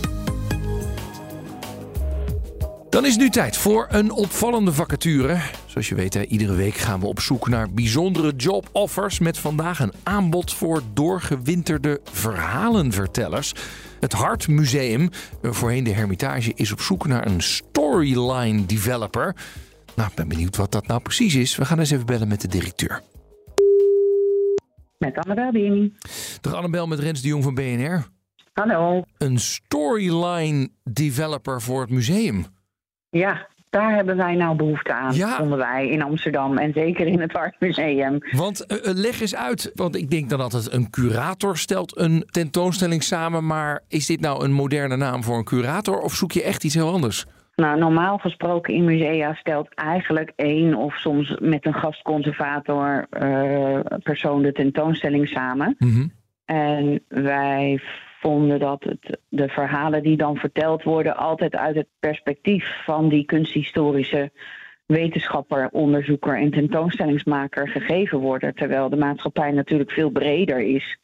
Dan is het nu tijd voor een opvallende vacature. Zoals je weet, hè, iedere week gaan we op zoek naar bijzondere joboffers. Met vandaag een aanbod voor doorgewinterde verhalenvertellers. Het Hart Museum, voorheen de Hermitage, is op zoek naar een storyline developer. Nou, ik ben benieuwd wat dat nou precies is. We gaan eens even bellen met de directeur. Met Annabel Bini. Dag Annabel, met Rens de Jong van B N R. Hallo. Een storyline developer voor het museum. Ja, daar hebben wij nou behoefte aan, ja. vonden wij in Amsterdam en zeker in het Hart Museum. Want uh, leg eens uit, want ik denk dan altijd een curator stelt een tentoonstelling samen, maar is dit nou een moderne naam voor een curator of zoek je echt iets heel anders? Nou, normaal gesproken in musea stelt eigenlijk één of soms met een gastconservator uh, persoon de tentoonstelling samen. Mm-hmm. En wij vonden dat het, de verhalen die dan verteld worden altijd uit het perspectief van die kunsthistorische wetenschapper, onderzoeker en tentoonstellingsmaker gegeven worden. Terwijl de maatschappij natuurlijk veel breder is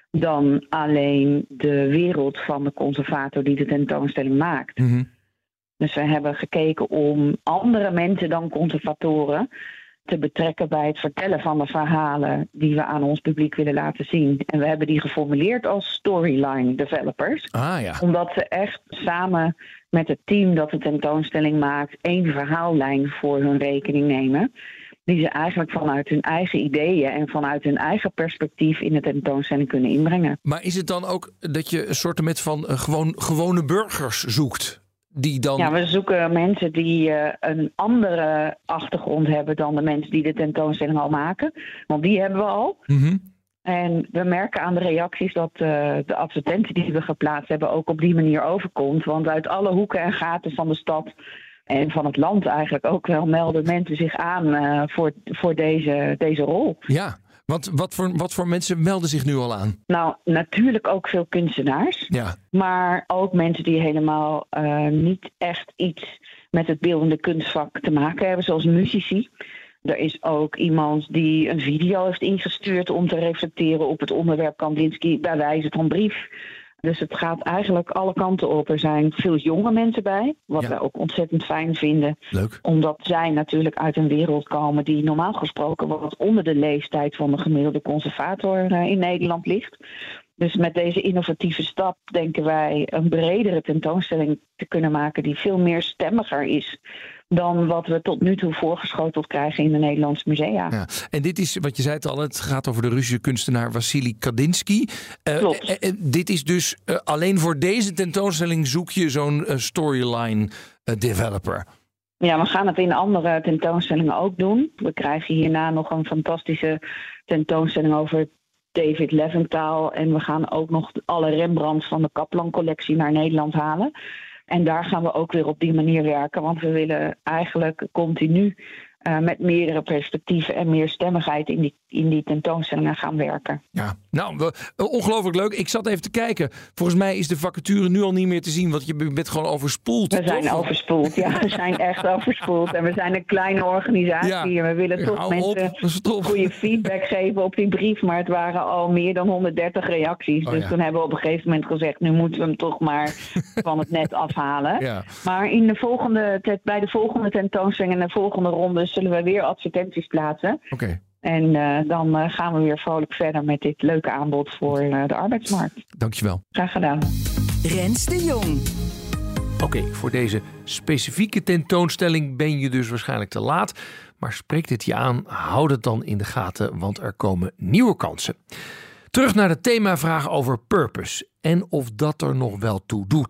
dan alleen de wereld van de conservator die de tentoonstelling maakt. Mm-hmm. Dus we hebben gekeken om andere mensen dan conservatoren te betrekken bij het vertellen van de verhalen die we aan ons publiek willen laten zien. En we hebben die geformuleerd als storyline developers. Ah, ja. Omdat ze echt samen met het team dat de tentoonstelling maakt één verhaallijn voor hun rekening nemen. Die ze eigenlijk vanuit hun eigen ideeën en vanuit hun eigen perspectief in de tentoonstelling kunnen inbrengen. Maar is het dan ook dat je een soort met van uh, gewoon, gewone burgers zoekt? Die dan... Ja, we zoeken mensen die uh, een andere achtergrond hebben dan de mensen die de tentoonstelling al maken. Want die hebben we al. Mm-hmm. En we merken aan de reacties dat uh, de advertentie die we geplaatst hebben ook op die manier overkomt. Want uit alle hoeken en gaten van de stad en van het land eigenlijk ook wel melden mensen zich aan uh, voor, voor deze, deze rol. Ja. Want wat voor, wat voor mensen melden zich nu al aan? Nou, natuurlijk ook veel kunstenaars. Ja. Maar ook mensen die helemaal uh, niet echt iets met het beeldende kunstvak te maken hebben, zoals muzici. Er is ook iemand die een video heeft ingestuurd om te reflecteren op het onderwerp Kandinsky bij wijze van brief. Dus het gaat eigenlijk alle kanten op. Er zijn veel jonge mensen bij, wat ja. we ook ontzettend fijn vinden. Leuk. Omdat zij natuurlijk uit een wereld komen die normaal gesproken wat onder de leeftijd van de gemiddelde conservator uh, in Nederland ligt. Dus met deze innovatieve stap denken wij een bredere tentoonstelling te kunnen maken die veel meer stemmiger is dan wat we tot nu toe voorgeschoteld krijgen in de Nederlandse musea. Ja. En dit is, wat je zei het al, het gaat over de Russische kunstenaar Wassily Kandinsky. Uh, Klopt. Uh, uh, dit is dus uh, alleen voor deze tentoonstelling zoek je zo'n uh, storyline uh, developer. Ja, we gaan het in andere tentoonstellingen ook doen. We krijgen hierna nog een fantastische tentoonstelling over David Leventhal. En we gaan ook nog alle Rembrandts van de Kaplan-collectie naar Nederland halen. En daar gaan we ook weer op die manier werken. Want we willen eigenlijk continu uh, met meerdere perspectieven en meer stemmigheid in die, in die tentoonstellingen gaan werken. Ja, nou, we, ongelooflijk leuk. Ik zat even te kijken. Volgens mij is de vacature nu al niet meer te zien, want je bent gewoon overspoeld. We zijn toch? overspoeld, ja. We zijn echt overspoeld. En we zijn een kleine organisatie. Ja. En we willen toch Hou mensen op, goede feedback geven op die brief. Maar het waren al meer dan honderddertig reacties. Oh, dus ja. toen hebben we op een gegeven moment gezegd, nu moeten we hem toch maar van het net afhalen. Ja. Maar in de volgende, bij de volgende tentoonstelling en de volgende ronde zullen we weer advertenties plaatsen. Oké. Okay. En uh, dan uh, gaan we weer vrolijk verder met dit leuke aanbod voor uh, de arbeidsmarkt. Dankjewel. Graag gedaan. Rens de Jong. Oké, okay, voor deze specifieke tentoonstelling ben je dus waarschijnlijk te laat. Maar spreekt het je aan, houd het dan in de gaten, want er komen nieuwe kansen. Terug naar de themavraag over purpose en of dat er nog wel toe doet.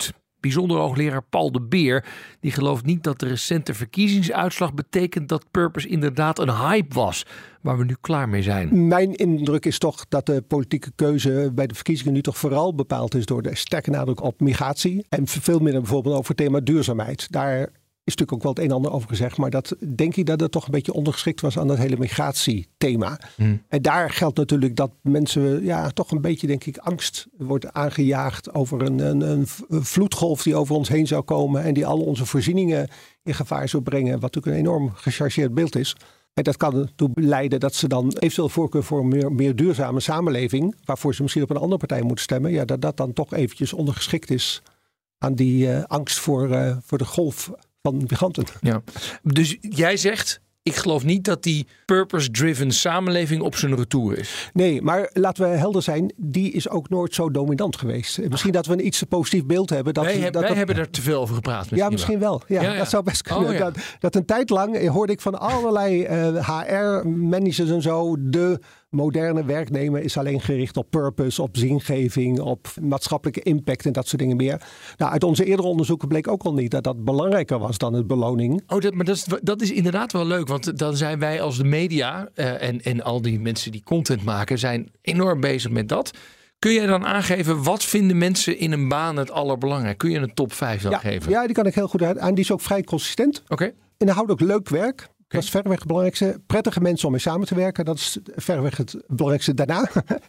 bijzonder hoogleraar Paul de Beer, die gelooft niet dat de recente verkiezingsuitslag betekent dat purpose inderdaad een hype was, waar we nu klaar mee zijn. Mijn indruk is toch dat de politieke keuze bij de verkiezingen nu toch vooral bepaald is door de sterke nadruk op migratie en veel minder bijvoorbeeld over het thema duurzaamheid. Daar is natuurlijk ook wel het een en ander over gezegd. Maar dat denk ik dat het toch een beetje ondergeschikt was aan dat hele migratiethema. Hmm. En daar geldt natuurlijk dat mensen ja, toch een beetje, denk ik, angst wordt aangejaagd over een, een, een vloedgolf die over ons heen zou komen. En die al onze voorzieningen in gevaar zou brengen. Wat natuurlijk een enorm gechargeerd beeld is. En dat kan ertoe leiden dat ze dan eventueel voorkeur voor een meer, meer duurzame samenleving, waarvoor ze misschien op een andere partij moeten stemmen. Ja, dat dat dan toch eventjes ondergeschikt is aan die uh, angst voor, uh, voor de golf van migranten. Ja. Dus jij zegt, ik geloof niet dat die purpose-driven samenleving op zijn retour is. Nee, maar laten we helder zijn, die is ook nooit zo dominant geweest. Misschien dat we een iets te positief beeld hebben. Dat wij we, heb, dat wij dat, hebben er te veel over gepraat. Misschien ja, misschien wel. wel. Ja, ja, ja. Dat zou best kunnen. Oh, ja. dat, dat een tijd lang hoorde ik van allerlei uh, H R-managers en zo, de moderne werknemer is alleen gericht op purpose, op zingeving, op maatschappelijke impact en dat soort dingen meer. Nou, uit onze eerdere onderzoeken bleek ook al niet dat dat belangrijker was dan het beloning. Oh, dat, maar dat is, dat is inderdaad wel leuk, want dan zijn wij als de media uh, en, en al die mensen die content maken, zijn enorm bezig met dat. Kun je dan aangeven, wat vinden mensen in een baan het allerbelangrijkste? Kun je een top vijf dan ja, geven? Ja, die kan ik heel goed uit. En die is ook vrij consistent. Oké. Okay. Inhoudelijk leuk werk. Dat is verreweg het belangrijkste. Prettige mensen om mee samen te werken. Dat is verreweg het belangrijkste daarna.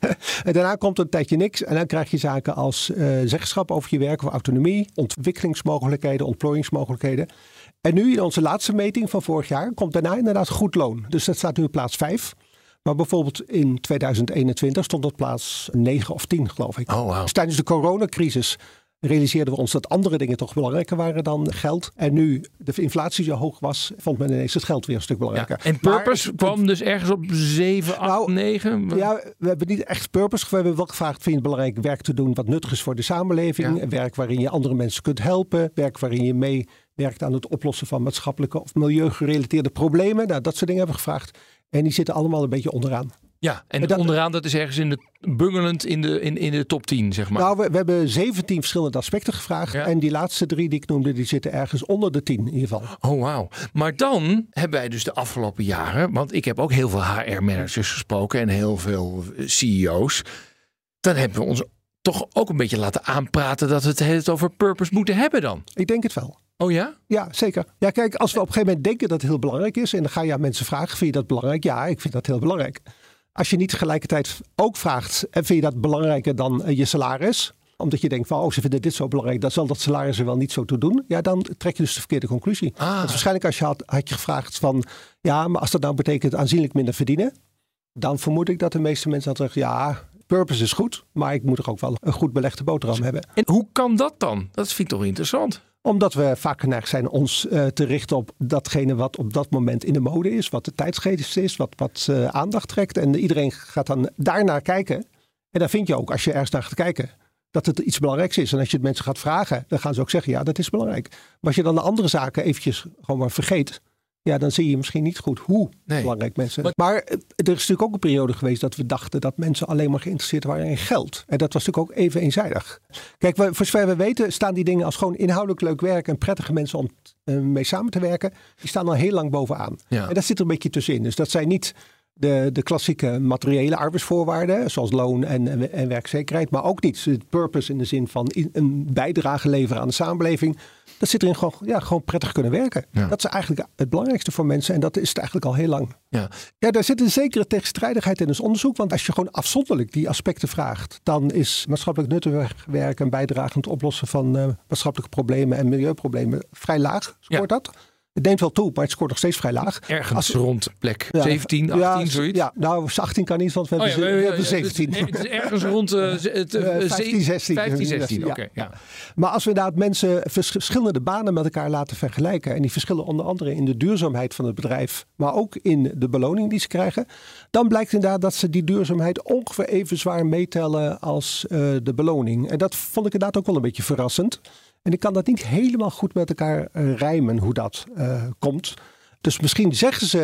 En daarna komt een tijdje niks. En dan krijg je zaken als uh, zeggenschap over je werk, of autonomie, ontwikkelingsmogelijkheden, ontplooiingsmogelijkheden. En nu in onze laatste meting van vorig jaar komt daarna inderdaad goed loon. Dus dat staat nu op plaats vijf. Maar bijvoorbeeld in tweeduizend eenentwintig stond het plaats negen of tien, geloof ik. Oh, wow. Dus tijdens de coronacrisis realiseerden we ons dat andere dingen toch belangrijker waren dan geld. En nu de inflatie zo hoog was, vond men ineens het geld weer een stuk belangrijker. Ja, en purpose maar, kwam dus ergens op zeven, acht, nou, negen? Ja, we hebben niet echt purpose. We hebben wel gevraagd, vind je het belangrijk werk te doen wat nuttig is voor de samenleving? Ja. Werk waarin je andere mensen kunt helpen. Werk waarin je meewerkt aan het oplossen van maatschappelijke of milieugerelateerde problemen. Nou, dat soort dingen hebben we gevraagd. En die zitten allemaal een beetje onderaan. Ja, en, en dat, onderaan dat is ergens in de, bungelend in de, in, in de top tien, zeg maar. Nou, we, we hebben zeventien verschillende aspecten gevraagd. Ja. En die laatste drie die ik noemde, die zitten ergens onder de tien in ieder geval. Oh, wauw. Maar dan hebben wij dus de afgelopen jaren, want ik heb ook heel veel H R-managers gesproken en heel veel C E O's. Dan hebben we ons toch ook een beetje laten aanpraten dat we het het over purpose moeten hebben dan. Ik denk het wel. Oh ja? Ja, zeker. Ja, kijk, als we op een gegeven moment denken dat het heel belangrijk is en dan ga je aan mensen vragen, vind je dat belangrijk? Ja, ik vind dat heel belangrijk. Als je niet tegelijkertijd ook vraagt, en vind je dat belangrijker dan je salaris? Omdat je denkt van, oh, ze vinden dit zo belangrijk, dan zal dat salaris er wel niet zo toe doen. Ja, dan trek je dus de verkeerde conclusie. Ah. Want waarschijnlijk als je had, had je gevraagd van, ja, maar als dat nou betekent aanzienlijk minder verdienen, dan vermoed ik dat de meeste mensen hadden gezegd, ja, purpose is goed, maar ik moet er ook wel een goed belegde boterham hebben. En hoe kan dat dan? Dat vind ik toch interessant? Omdat we vaak geneigd zijn ons uh, te richten op datgene wat op dat moment in de mode is. Wat de tijdsgeest is, wat, wat uh, aandacht trekt. En iedereen gaat dan daarnaar kijken. En dan vind je ook, als je ergens naar gaat kijken, dat het iets belangrijks is. En als je het mensen gaat vragen, dan gaan ze ook zeggen, ja, dat is belangrijk. Maar als je dan de andere zaken eventjes gewoon maar vergeet, ja, dan zie je misschien niet goed hoe nee. belangrijk mensen... Maar, maar er is natuurlijk ook een periode geweest dat we dachten dat mensen alleen maar geïnteresseerd waren in geld. En dat was natuurlijk ook even eenzijdig. Kijk, we, voor zover we weten staan die dingen als gewoon inhoudelijk leuk werk en prettige mensen om uh, mee samen te werken, die staan al heel lang bovenaan. Ja. En dat zit er een beetje tussenin. Dus dat zijn niet de, de klassieke materiële arbeidsvoorwaarden, zoals loon en, en, en werkzekerheid, maar ook niet het purpose in de zin van een bijdrage leveren aan de samenleving. Dat zit erin gewoon, ja, gewoon prettig kunnen werken. Ja. Dat is eigenlijk het belangrijkste voor mensen en dat is het eigenlijk al heel lang. Ja, ja daar zit een zekere tegenstrijdigheid in ons onderzoek, want als je gewoon afzonderlijk die aspecten vraagt, dan is maatschappelijk nuttig werk en bijdrage aan het oplossen van uh, maatschappelijke problemen en milieuproblemen vrij laag. Scoort ja. dat? Het neemt wel toe, maar het scoort nog steeds vrij laag. Ergens Als, rond plek ja, zeventien, achttien, ja, zoiets? Ja, nou, achttien kan niet, want we, oh, hebben, ja, we, we hebben zeventien. Het is ergens rond uh, het, uh, vijftien, zestien. vijftien, zestien, ja. oké. Okay, ja. Maar als we inderdaad mensen verschillende banen met elkaar laten vergelijken, en die verschillen onder andere in de duurzaamheid van het bedrijf, maar ook in de beloning die ze krijgen, dan blijkt inderdaad dat ze die duurzaamheid ongeveer even zwaar meetellen als uh, de beloning. En dat vond ik inderdaad ook wel een beetje verrassend. En ik kan dat niet helemaal goed met elkaar uh, rijmen hoe dat uh, komt. Dus misschien zeggen ze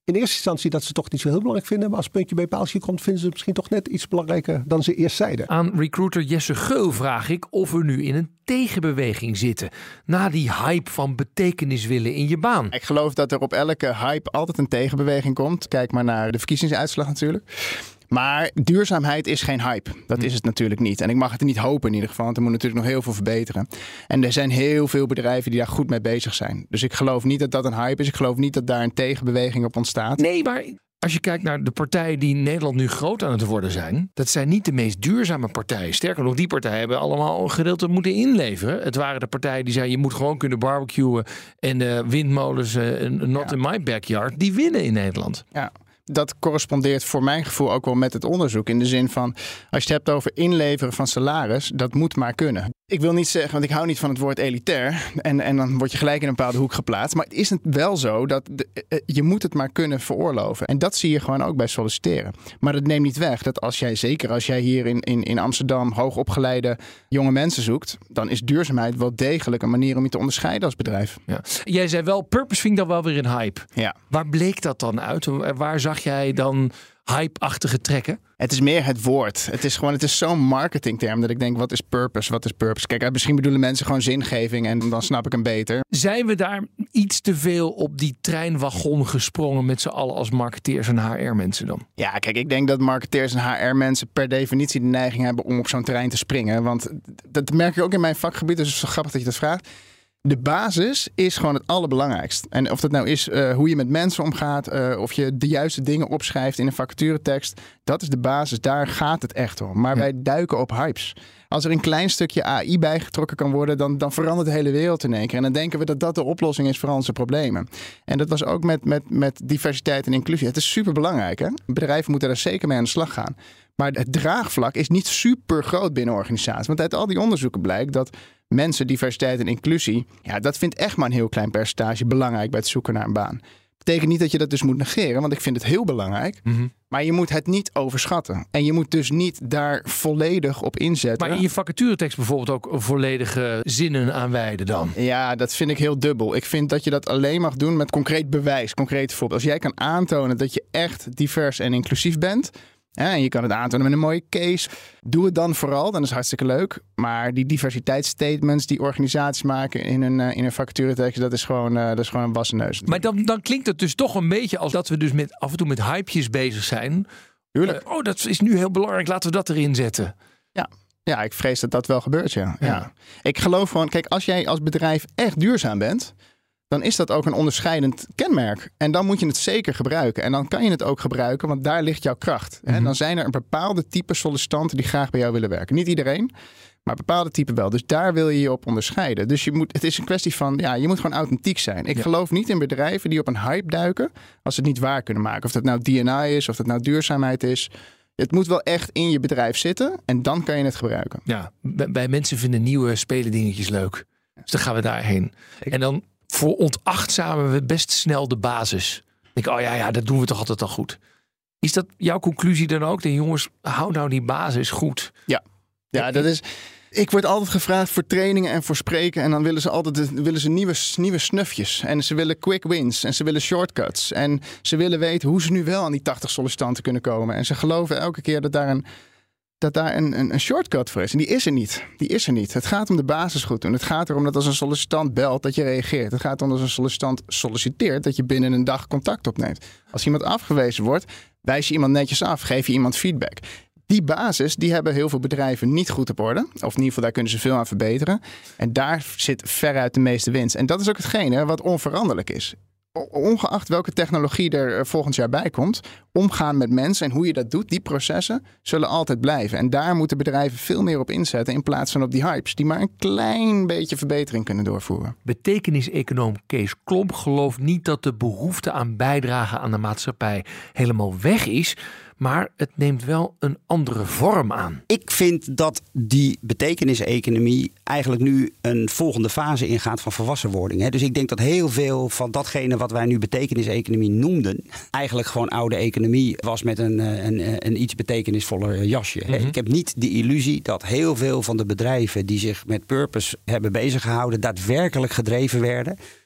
in eerste instantie dat ze het toch niet zo heel belangrijk vinden. Maar als het puntje bij paaltje komt, vinden ze het misschien toch net iets belangrijker dan ze eerst zeiden. Aan recruiter Jesse Geul vraag ik of we nu in een tegenbeweging zitten. Na die hype van betekenis willen in je baan. Ik geloof dat er op elke hype altijd een tegenbeweging komt. Kijk maar naar de verkiezingsuitslag natuurlijk. Maar duurzaamheid is geen hype. Dat is het natuurlijk niet. En ik mag het niet hopen in ieder geval. Want er moet natuurlijk nog heel veel verbeteren. En er zijn heel veel bedrijven die daar goed mee bezig zijn. Dus ik geloof niet dat dat een hype is. Ik geloof niet dat daar een tegenbeweging op ontstaat. Nee, maar als je kijkt naar de partijen die in Nederland nu groot aan het worden zijn. Dat zijn niet de meest duurzame partijen. Sterker nog, die partijen hebben allemaal een gedeelte moeten inleveren. Het waren de partijen die zeiden je moet gewoon kunnen barbecuen. En uh, windmolens, uh, not ja. in my backyard. Die winnen in Nederland. Ja. Dat correspondeert voor mijn gevoel ook wel met het onderzoek. In de zin van, als je het hebt over inleveren van salaris, dat moet maar kunnen. Ik wil niet zeggen, want ik hou niet van het woord elitair. En, en dan word je gelijk in een bepaalde hoek geplaatst. Maar het is wel zo dat de, je moet het maar kunnen veroorloven. En dat zie je gewoon ook bij solliciteren. Maar dat neemt niet weg dat als jij, zeker als jij hier in, in, in Amsterdam hoogopgeleide jonge mensen zoekt, dan is duurzaamheid wel degelijk een manier om je te onderscheiden als bedrijf. Ja. Jij zei wel, purpose vind ik dan wel weer een hype. Ja. Waar bleek dat dan uit? Waar zag jij dan hype-achtige trekken? Het is meer het woord. Het is gewoon, het is zo'n marketingterm dat ik denk, wat is purpose? Wat is purpose? Kijk, misschien bedoelen mensen gewoon zingeving en dan snap ik hem beter. Zijn we daar iets te veel op die treinwagon gesprongen met z'n allen als marketeers en H R-mensen dan? Ja, kijk, ik denk dat marketeers en H R-mensen per definitie de neiging hebben om op zo'n trein te springen. Want dat merk je ook in mijn vakgebied, dus het is zo grappig dat je dat vraagt. De basis is gewoon het allerbelangrijkst. En of dat nou is uh, hoe je met mensen omgaat, uh, of je de juiste dingen opschrijft in een vacaturetekst, dat is de basis. Daar gaat het echt om. Maar ja. wij duiken op hypes. Als er een klein stukje A I bijgetrokken kan worden, dan, dan verandert de hele wereld in één keer. En dan denken we dat dat de oplossing is voor onze problemen. En dat was ook met, met, met diversiteit en inclusie. Het is super belangrijk, hè? Bedrijven moeten daar zeker mee aan de slag gaan. Maar het draagvlak is niet super groot binnen organisaties. Want uit al die onderzoeken blijkt dat mensen, diversiteit en inclusie, ja, dat vindt echt maar een heel klein percentage belangrijk bij het zoeken naar een baan. Betekent niet dat je dat dus moet negeren, want ik vind het heel belangrijk. Mm-hmm. Maar je moet het niet overschatten. En je moet dus niet daar volledig op inzetten. Maar in je vacaturetekst bijvoorbeeld ook volledige zinnen aan wijden dan? Ja, dat vind ik heel dubbel. Ik vind dat je dat alleen mag doen met concreet bewijs, concreet voorbeeld. Als jij kan aantonen dat je echt divers en inclusief bent, en je kan het aantonen met een mooie case. Doe het dan vooral, dan is het hartstikke leuk. Maar die diversiteitsstatements die organisaties maken in een, uh, in een vacaturetekst, dat is gewoon, uh, dat is gewoon een wassen neus. Maar dan, dan klinkt het dus toch een beetje als dat we dus met, af en toe met hypejes bezig zijn. Tuurlijk. Uh, oh, dat is nu heel belangrijk, laten we dat erin zetten. Ja. Ja, ik vrees dat dat wel gebeurt, ja. ja. ja. Ik geloof gewoon, kijk, als jij als bedrijf echt duurzaam bent, dan is dat ook een onderscheidend kenmerk. En dan moet je het zeker gebruiken. En dan kan je het ook gebruiken, want daar ligt jouw kracht. Mm-hmm. Dan zijn er een bepaalde type sollicitanten die graag bij jou willen werken. Niet iedereen, maar bepaalde typen wel. Dus daar wil je je op onderscheiden. Dus je moet, het is een kwestie van, ja, je moet gewoon authentiek zijn. Ik ja. geloof niet in bedrijven die op een hype duiken als ze het niet waar kunnen maken. Of dat nou D en I is, of dat nou duurzaamheid is. Het moet wel echt in je bedrijf zitten en dan kan je het gebruiken. Ja, bij, bij mensen vinden nieuwe spelendingetjes leuk. Dus dan gaan we daarheen. En dan voor ontachtzamen we best snel de basis. Ik denk, oh ja, ja, dat doen we toch altijd al goed. Is dat jouw conclusie dan ook? De jongens, hou nou die basis goed. Ja, ja, dat is. Ik word altijd gevraagd voor trainingen en voor spreken. En dan willen ze altijd willen ze nieuwe, nieuwe snufjes. En ze willen quick wins. En ze willen shortcuts. En ze willen weten hoe ze nu wel aan die tachtig sollicitanten kunnen komen. En ze geloven elke keer dat daar een, dat daar een, een, een shortcut voor is. En die is er niet. Die is er niet. Het gaat om de basis goed doen. Het gaat erom dat als een sollicitant belt, dat je reageert. Het gaat om dat als een sollicitant solliciteert, dat je binnen een dag contact opneemt. Als iemand afgewezen wordt, wijs je iemand netjes af. Geef je iemand feedback. Die basis, die hebben heel veel bedrijven niet goed op orde. Of in ieder geval, daar kunnen ze veel aan verbeteren. En daar zit veruit de meeste winst. En dat is ook hetgene wat onveranderlijk is. Ongeacht welke technologie er volgend jaar bij komt, omgaan met mensen en hoe je dat doet, die processen zullen altijd blijven. En daar moeten bedrijven veel meer op inzetten in plaats van op die hypes die maar een klein beetje verbetering kunnen doorvoeren. Betekenis-econoom Kees Klomp gelooft niet dat de behoefte aan bijdrage aan de maatschappij helemaal weg is, maar het neemt wel een andere vorm aan. Ik vind dat die betekenis-economie eigenlijk nu een volgende fase ingaat van volwassenwording. Dus ik denk dat heel veel van datgene wat wij nu betekenis-economie noemden, eigenlijk gewoon oude economie was met een, een, een iets betekenisvoller jasje. Mm-hmm. Ik heb niet de illusie dat heel veel van de bedrijven die zich met purpose hebben bezig gehouden, daadwerkelijk gedreven werden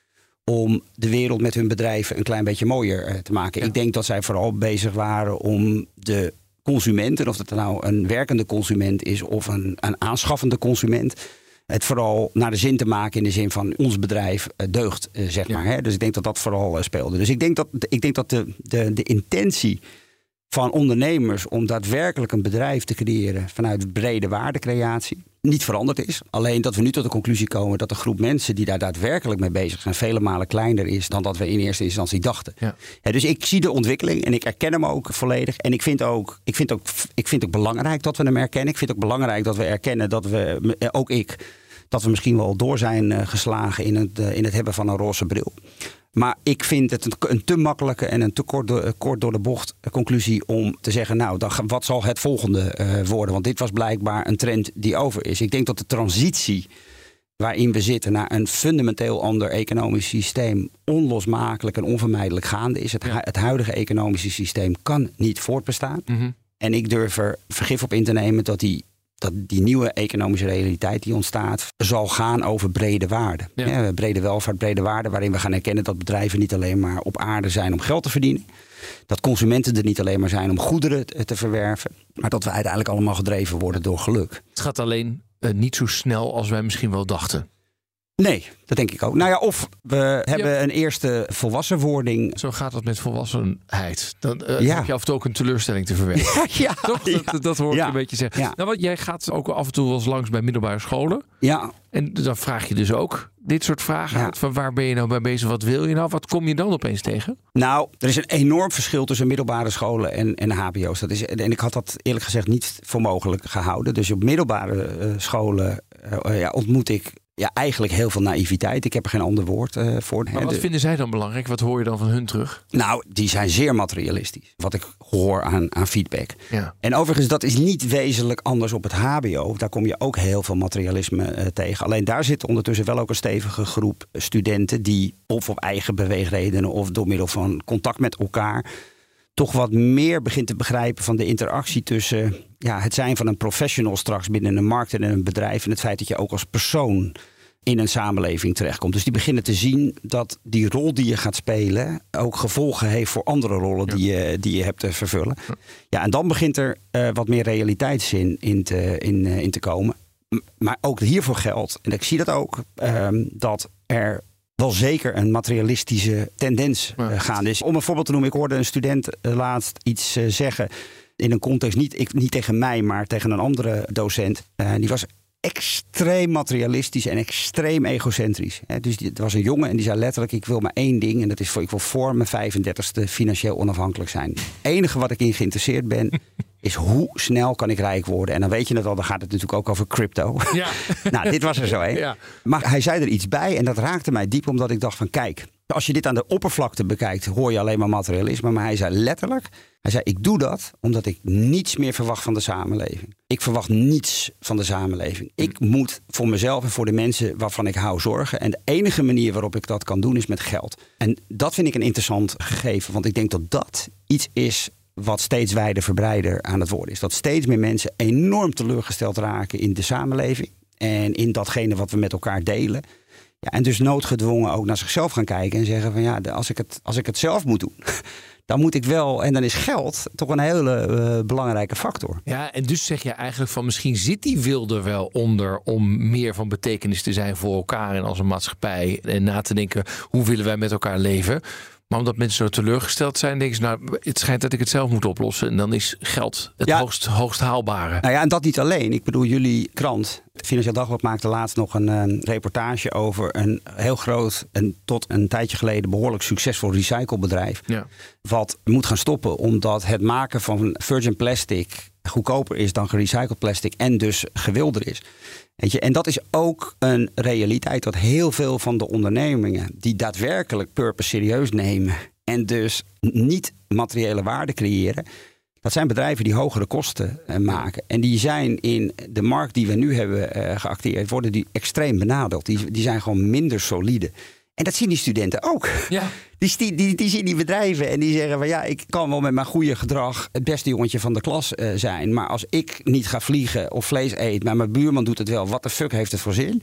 om de wereld met hun bedrijven een klein beetje mooier uh, te maken. Ja. Ik denk dat zij vooral bezig waren om de consument, en of dat nou een werkende consument is of een, een aanschaffende consument, het vooral naar de zin te maken in de zin van ons bedrijf uh, deugt, uh, zeg maar. Ja. Hè? Dus ik denk dat dat vooral uh, speelde. Dus ik denk dat, ik denk dat de, de, de intentie van ondernemers om daadwerkelijk een bedrijf te creëren vanuit brede waardecreatie niet veranderd is. Alleen dat we nu tot de conclusie komen dat de groep mensen die daar daadwerkelijk mee bezig zijn vele malen kleiner is dan dat we in eerste instantie dachten. Ja. Ja, dus ik zie de ontwikkeling en ik erken hem ook volledig. En ik vind ook, ik vind ook, ik vind ook belangrijk dat we hem erkennen. Ik vind ook belangrijk dat we erkennen dat we, ook ik, dat we misschien wel door zijn geslagen in het, in het hebben van een roze bril. Maar ik vind het een, een te makkelijke en een te kort, door, kort door de bocht conclusie om te zeggen, nou, dan, wat zal het volgende uh, worden? Want dit was blijkbaar een trend die over is. Ik denk dat de transitie waarin we zitten naar een fundamenteel ander economisch systeem onlosmakelijk en onvermijdelijk gaande is. Het, ja. het huidige economische systeem kan niet voortbestaan. Mm-hmm. En ik durf er vergif op in te nemen dat die dat die nieuwe economische realiteit die ontstaat zal gaan over brede waarden. Ja. Ja, brede welvaart, brede waarden, waarin we gaan erkennen dat bedrijven niet alleen maar op aarde zijn om geld te verdienen. Dat consumenten er niet alleen maar zijn om goederen te verwerven. Maar dat we uiteindelijk allemaal gedreven worden door geluk. Het gaat alleen uh, niet zo snel als wij misschien wel dachten. Nee, dat denk ik ook. Nou ja, of we hebben ja. een eerste volwassenwording. Zo gaat dat met volwassenheid. Dan uh, ja. heb je af en toe ook een teleurstelling te verwerken. Ja, ja, Toch? Ja. Dat, dat hoor ik ja. een beetje zeggen. Ja. Nou, wat, jij gaat ook af en toe wel eens langs bij middelbare scholen. Ja. En dan vraag je dus ook dit soort vragen. Ja. Van waar ben je nou bij bezig? Wat wil je nou? Wat kom je dan opeens tegen? Nou, er is een enorm verschil tussen middelbare scholen en, en H B O's. Dat is, en ik had dat eerlijk gezegd niet voor mogelijk gehouden. Dus op middelbare uh, scholen uh, ja, ontmoet ik Ja, eigenlijk heel veel naïviteit. Ik heb er geen ander woord uh, voor. Maar wat de... vinden zij dan belangrijk? Wat hoor je dan van hun terug? Nou, die zijn zeer materialistisch. Wat ik hoor aan, aan feedback. Ja. En overigens, dat is niet wezenlijk anders op het H B O. Daar kom je ook heel veel materialisme uh, tegen. Alleen daar zit ondertussen wel ook een stevige groep studenten die of op eigen beweegredenen of door middel van contact met elkaar toch wat meer begint te begrijpen van de interactie tussen ja, het zijn van een professional straks binnen een markt en een bedrijf en het feit dat je ook als persoon in een samenleving terechtkomt. Dus die beginnen te zien dat die rol die je gaat spelen ook gevolgen heeft voor andere rollen ja. die, je, die je hebt te vervullen. Ja, ja en dan begint er uh, wat meer realiteitszin in te, in, uh, in te komen. Maar ook hiervoor geldt, en ik zie dat ook, uh, dat er wel zeker een materialistische tendens uh, ja. gaande is. Om een voorbeeld te noemen, ik hoorde een student uh, laatst iets uh, zeggen in een context, niet, ik, niet tegen mij, maar tegen een andere docent. Uh, die was extreem materialistisch en extreem egocentrisch. Hè. Dus het was een jongen en die zei letterlijk, ik wil maar één ding en dat is voor, ik wil voor mijn vijfendertigste financieel onafhankelijk zijn. Het enige wat ik in geïnteresseerd ben is hoe snel kan ik rijk worden. En dan weet je het al, dan gaat het natuurlijk ook over crypto. Ja. Nou, dit was er zo, hè? Ja. Maar hij zei er iets bij en dat raakte mij diep, omdat ik dacht van kijk, als je dit aan de oppervlakte bekijkt, hoor je alleen maar materialisme. Maar hij zei letterlijk, hij zei ik doe dat omdat ik niets meer verwacht van de samenleving. Ik verwacht niets van de samenleving. Ik moet voor mezelf en voor de mensen waarvan ik hou zorgen. En de enige manier waarop ik dat kan doen is met geld. En dat vind ik een interessant gegeven, want ik denk dat dat iets is wat steeds wijder verbreider aan het worden is. Dat steeds meer mensen enorm teleurgesteld raken in de samenleving en in datgene wat we met elkaar delen. Ja, en dus noodgedwongen ook naar zichzelf gaan kijken en zeggen van ja, als ik het, als ik het zelf moet doen, dan moet ik wel, en dan is geld toch een hele uh, belangrijke factor. Ja, en dus zeg je eigenlijk van misschien zit die wil er wel onder om meer van betekenis te zijn voor elkaar en als een maatschappij en na te denken hoe willen wij met elkaar leven. Maar omdat mensen zo teleurgesteld zijn, denken ze, nou, het schijnt dat ik het zelf moet oplossen. En dan is geld het ja. hoogst, hoogst haalbare. Nou ja, en dat niet alleen. Ik bedoel, jullie krant, het Financieel Dagblad, maakte laatst nog een, een reportage over een heel groot en tot een tijdje geleden behoorlijk succesvol recyclebedrijf. Ja. Wat moet gaan stoppen omdat het maken van virgin plastic goedkoper is dan gerecycled plastic en dus gewilder is. Weet je, en dat is ook een realiteit dat heel veel van de ondernemingen die daadwerkelijk purpose serieus nemen en dus niet materiële waarde creëren, dat zijn bedrijven die hogere kosten uh, maken. En die zijn in de markt die we nu hebben uh, geacteerd, worden die extreem benadeeld. Die, die zijn gewoon minder solide. En dat zien die studenten ook. Ja. Die, die, die, die zien die bedrijven en die zeggen van ja, ik kan wel met mijn goede gedrag het beste jongetje van de klas uh, zijn. Maar als ik niet ga vliegen of vlees eet, maar mijn buurman doet het wel, wat de fuck heeft het voor zin?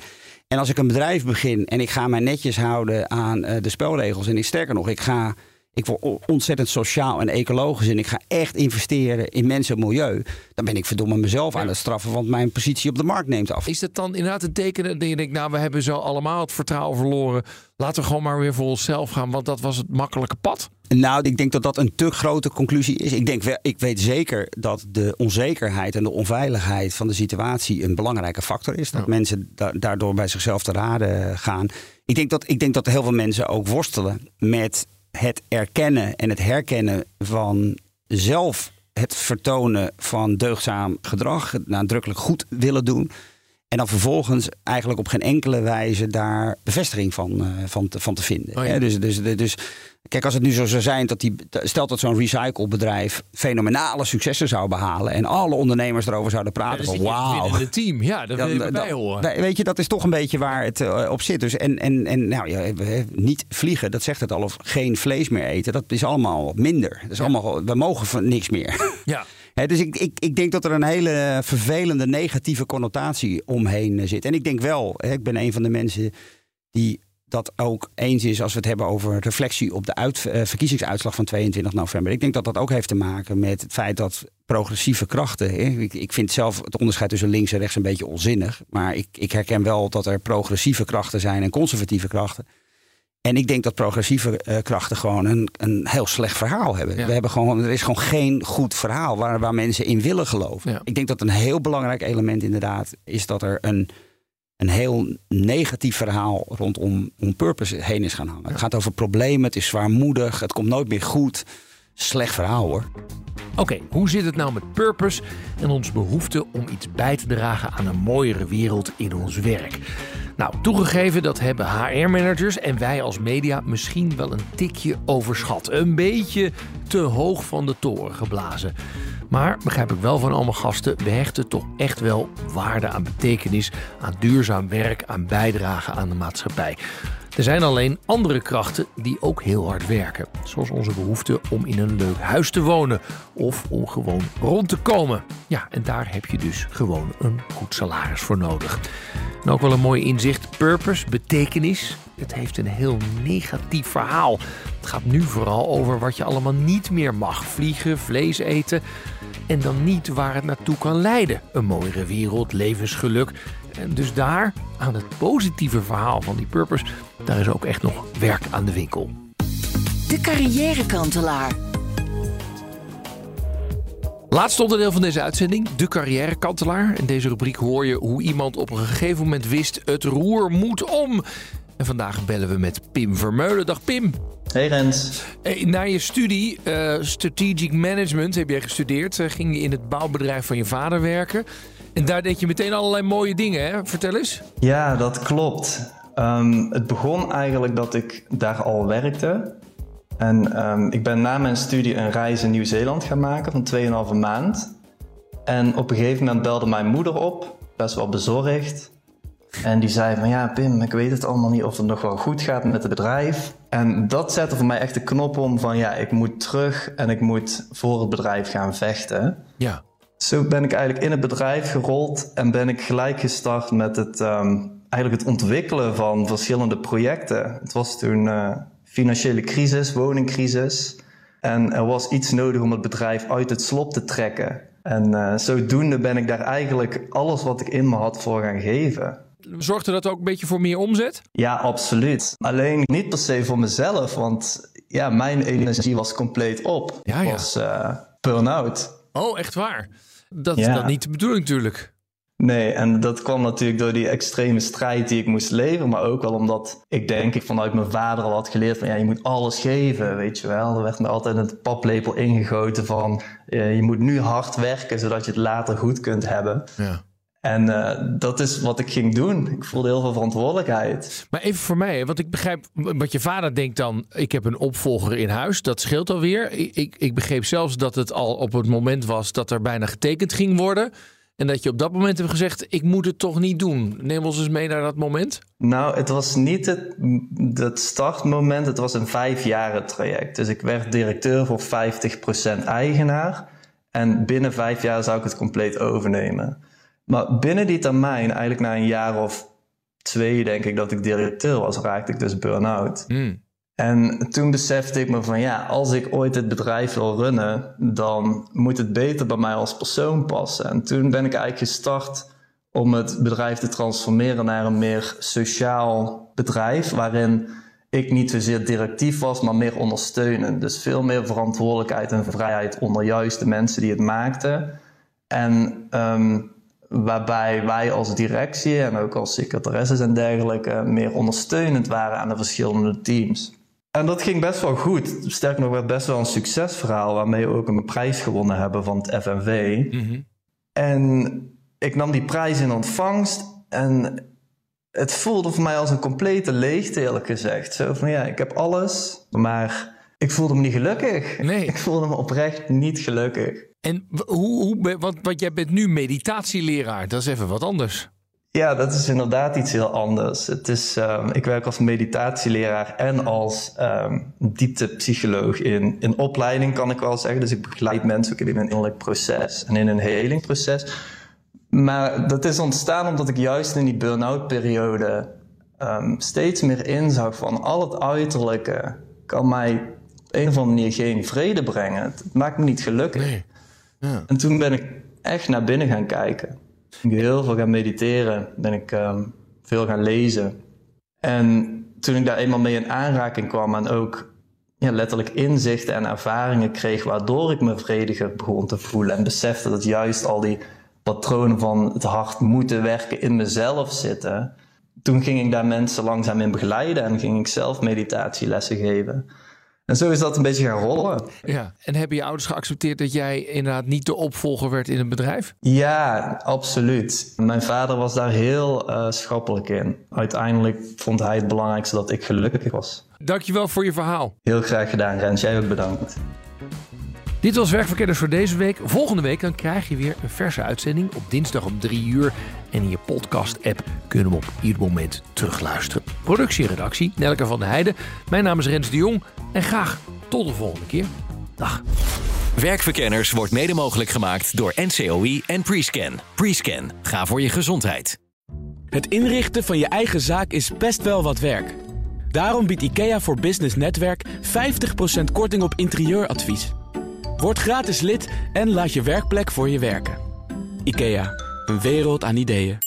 En als ik een bedrijf begin en ik ga mij netjes houden aan uh, de spelregels. En ik, sterker nog, ik ga... Ik word ontzettend sociaal en ecologisch en ik ga echt investeren in mensen en milieu. Dan ben ik verdomme mezelf ja. aan het straffen, want mijn positie op de markt neemt af. Is dat dan inderdaad een teken dat je denkt, nou, we hebben zo allemaal het vertrouwen verloren. Laten we gewoon maar weer voor onszelf gaan, want dat was het makkelijke pad? Nou, ik denk dat dat een te grote conclusie is. Ik, denk, ik weet zeker dat de onzekerheid en de onveiligheid van de situatie een belangrijke factor is. Dat ja. mensen da- daardoor bij zichzelf te raden gaan. Ik denk dat, ik denk dat heel veel mensen ook worstelen met het erkennen en het herkennen van zelf het vertonen van deugdzaam gedrag, het nadrukkelijk goed willen doen. En dan vervolgens eigenlijk op geen enkele wijze daar bevestiging van, uh, van, te, van te vinden. Oh ja. He, dus, dus, dus kijk, als het nu zo zou zijn dat die, stelt dat zo'n recyclebedrijf fenomenale successen zou behalen en alle ondernemers erover zouden praten ja, van wauw. Het team, ja, dat wil je erbij horen. Weet je, dat is toch een beetje waar het uh, op zit. Dus en, en, en nou ja, niet vliegen, dat zegt het al, of geen vlees meer eten, dat is allemaal minder. Dat is ja. allemaal, we mogen van niks meer. Ja. He, dus ik, ik, ik denk dat er een hele vervelende negatieve connotatie omheen zit. En ik denk wel, he, ik ben een van de mensen die dat ook eens is als we het hebben over reflectie op de uit, uh, verkiezingsuitslag van tweeëntwintig november. Ik denk dat dat ook heeft te maken met het feit dat progressieve krachten... He, ik, ik vind zelf het onderscheid tussen links en rechts een beetje onzinnig. Maar ik, ik herken wel dat er progressieve krachten zijn en conservatieve krachten. En ik denk dat progressieve uh, krachten gewoon een, een heel slecht verhaal hebben. Ja. We hebben gewoon, er is gewoon geen goed verhaal waar, waar mensen in willen geloven. Ja. Ik denk dat een heel belangrijk element inderdaad is dat er een, een heel negatief verhaal rondom om purpose heen is gaan hangen. Ja. Het gaat over problemen, het is zwaarmoedig, het komt nooit meer goed. Slecht verhaal hoor. Oké, okay, hoe zit het nou met purpose en ons behoefte om iets bij te dragen aan een mooiere wereld in ons werk? Nou, toegegeven, dat hebben H R-managers en wij als media misschien wel een tikje overschat. Een beetje te hoog van de toren geblazen. Maar, begrijp ik wel van allemaal gasten, we hechten toch echt wel waarde aan betekenis, aan duurzaam werk, aan bijdrage aan de maatschappij. Er zijn alleen andere krachten die ook heel hard werken. Zoals onze behoefte om in een leuk huis te wonen of om gewoon rond te komen. Ja, en daar heb je dus gewoon een goed salaris voor nodig. En ook wel een mooi inzicht, purpose, betekenis. Het heeft een heel negatief verhaal. Het gaat nu vooral over wat je allemaal niet meer mag. Vliegen, vlees eten en dan niet waar het naartoe kan leiden. Een mooiere wereld, levensgeluk. En dus daar, aan het positieve verhaal van die purpose, daar is ook echt nog werk aan de winkel. De carrièrekantelaar. Laatste onderdeel van deze uitzending, de carrièrekantelaar. In deze rubriek hoor je hoe iemand op een gegeven moment wist, het roer moet om. En vandaag bellen we met Pim Vermeulen. Dag Pim. Hey Rens. Hey, na je studie, uh, Strategic Management, heb jij gestudeerd. Uh, ging je in het bouwbedrijf van je vader werken. En daar deed je meteen allerlei mooie dingen, hè? Vertel eens. Ja, dat klopt. Um, het begon eigenlijk dat ik daar al werkte. En um, ik ben na mijn studie een reis in Nieuw-Zeeland gaan maken van twee en een halve maand. En op een gegeven moment belde mijn moeder op, best wel bezorgd. En die zei van ja Pim, ik weet het allemaal niet of het nog wel goed gaat met het bedrijf. En dat zette voor mij echt de knop om van ja, ik moet terug en ik moet voor het bedrijf gaan vechten. Ja. Zo ben ik eigenlijk in het bedrijf gerold en ben ik gelijk gestart met het, um, eigenlijk het ontwikkelen van verschillende projecten. Het was toen uh, financiële crisis, woningcrisis. En er was iets nodig om het bedrijf uit het slop te trekken. En uh, zodoende ben ik daar eigenlijk alles wat ik in me had voor gaan geven. Zorgde dat ook een beetje voor meer omzet? Ja, absoluut. Alleen niet per se voor mezelf, want ja, mijn energie was compleet op. Ja, ja. Ik was uh, burn-out. Oh, echt waar? Dat ja. is dan niet de bedoeling natuurlijk. Nee, en dat kwam natuurlijk door die extreme strijd die ik moest leveren. Maar ook wel omdat ik denk ik vanuit mijn vader al had geleerd van ja, je moet alles geven, weet je wel. Er werd me altijd een paplepel ingegoten van uh, je moet nu hard werken zodat je het later goed kunt hebben. Ja. En uh, dat is wat ik ging doen. Ik voelde heel veel verantwoordelijkheid. Maar even voor mij, want ik begrijp wat je vader denkt dan. Ik heb een opvolger in huis, dat scheelt alweer. Ik, ik, ik begreep zelfs dat het al op het moment was dat er bijna getekend ging worden. En dat je op dat moment hebt gezegd, ik moet het toch niet doen. Neem ons eens mee naar dat moment. Nou, het was niet het, het startmoment. Het was een vijfjaren traject. Dus ik werd directeur voor vijftig procent eigenaar. En binnen vijf jaar zou ik het compleet overnemen. Maar binnen die termijn, eigenlijk na een jaar of twee, denk ik, dat ik directeur was, raakte ik dus burn-out. Mm. En toen besefte ik me van ja, als ik ooit het bedrijf wil runnen, dan moet het beter bij mij als persoon passen. En toen ben ik eigenlijk gestart om het bedrijf te transformeren naar een meer sociaal bedrijf, waarin ik niet zozeer directief was, maar meer ondersteunend. Dus veel meer verantwoordelijkheid en vrijheid onder juist de mensen die het maakten. En um, waarbij wij als directie en ook als secretaresses en dergelijke meer ondersteunend waren aan de verschillende teams. En dat ging best wel goed. Sterker nog, werd best wel een succesverhaal waarmee we ook een prijs gewonnen hebben van het F N V. Mm-hmm. En ik nam die prijs in ontvangst en het voelde voor mij als een complete leegte, eerlijk gezegd. Zo van ja, ik heb alles, maar ik voelde me niet gelukkig. Nee. Ik voelde me oprecht niet gelukkig. En hoe, hoe, want, want jij bent nu meditatieleraar, dat is even wat anders. Ja, dat is inderdaad iets heel anders. Het is, um, ik werk als meditatieleraar en als um, dieptepsycholoog in, in opleiding, kan ik wel zeggen. Dus ik begeleid mensen ook in een innerlijk proces en in een helingproces. Maar dat is ontstaan omdat ik juist in die burn-out periode um, steeds meer inzag van al het uiterlijke kan mij op een of andere manier geen vrede brengen. Het maakt me niet gelukkig. Nee. Ja. En toen ben ik echt naar binnen gaan kijken. Ik ben heel veel gaan mediteren, ben ik um, veel gaan lezen. En toen ik daar eenmaal mee in aanraking kwam en ook ja, letterlijk inzichten en ervaringen kreeg, waardoor ik me vrediger begon te voelen en besefte dat juist al die patronen van het hard moeten werken in mezelf zitten. Toen ging ik daar mensen langzaam in begeleiden en ging ik zelf meditatielessen geven. En zo is dat een beetje gaan rollen. Ja. En hebben je ouders geaccepteerd dat jij inderdaad niet de opvolger werd in het bedrijf? Ja, absoluut. Mijn vader was daar heel uh, schappelijk in. Uiteindelijk vond hij het belangrijkste dat ik gelukkig was. Dankjewel voor je verhaal. Heel graag gedaan, Rens. Jij ook bedankt. Dit was Werkverkenners voor deze week. Volgende week dan krijg je weer een verse uitzending op dinsdag om drie uur. En in je podcast-app kunnen we op ieder moment terugluisteren. Productie en redactie, Nelke van der Heijden. Mijn naam is Rens de Jong. En graag tot de volgende keer. Dag. Werkverkenners wordt mede mogelijk gemaakt door N C O I en Prescan. Prescan, ga voor je gezondheid. Het inrichten van je eigen zaak is best wel wat werk. Daarom biedt IKEA voor Business Netwerk vijftig procent korting op interieuradvies. Word gratis lid en laat je werkplek voor je werken. IKEA, een wereld aan ideeën.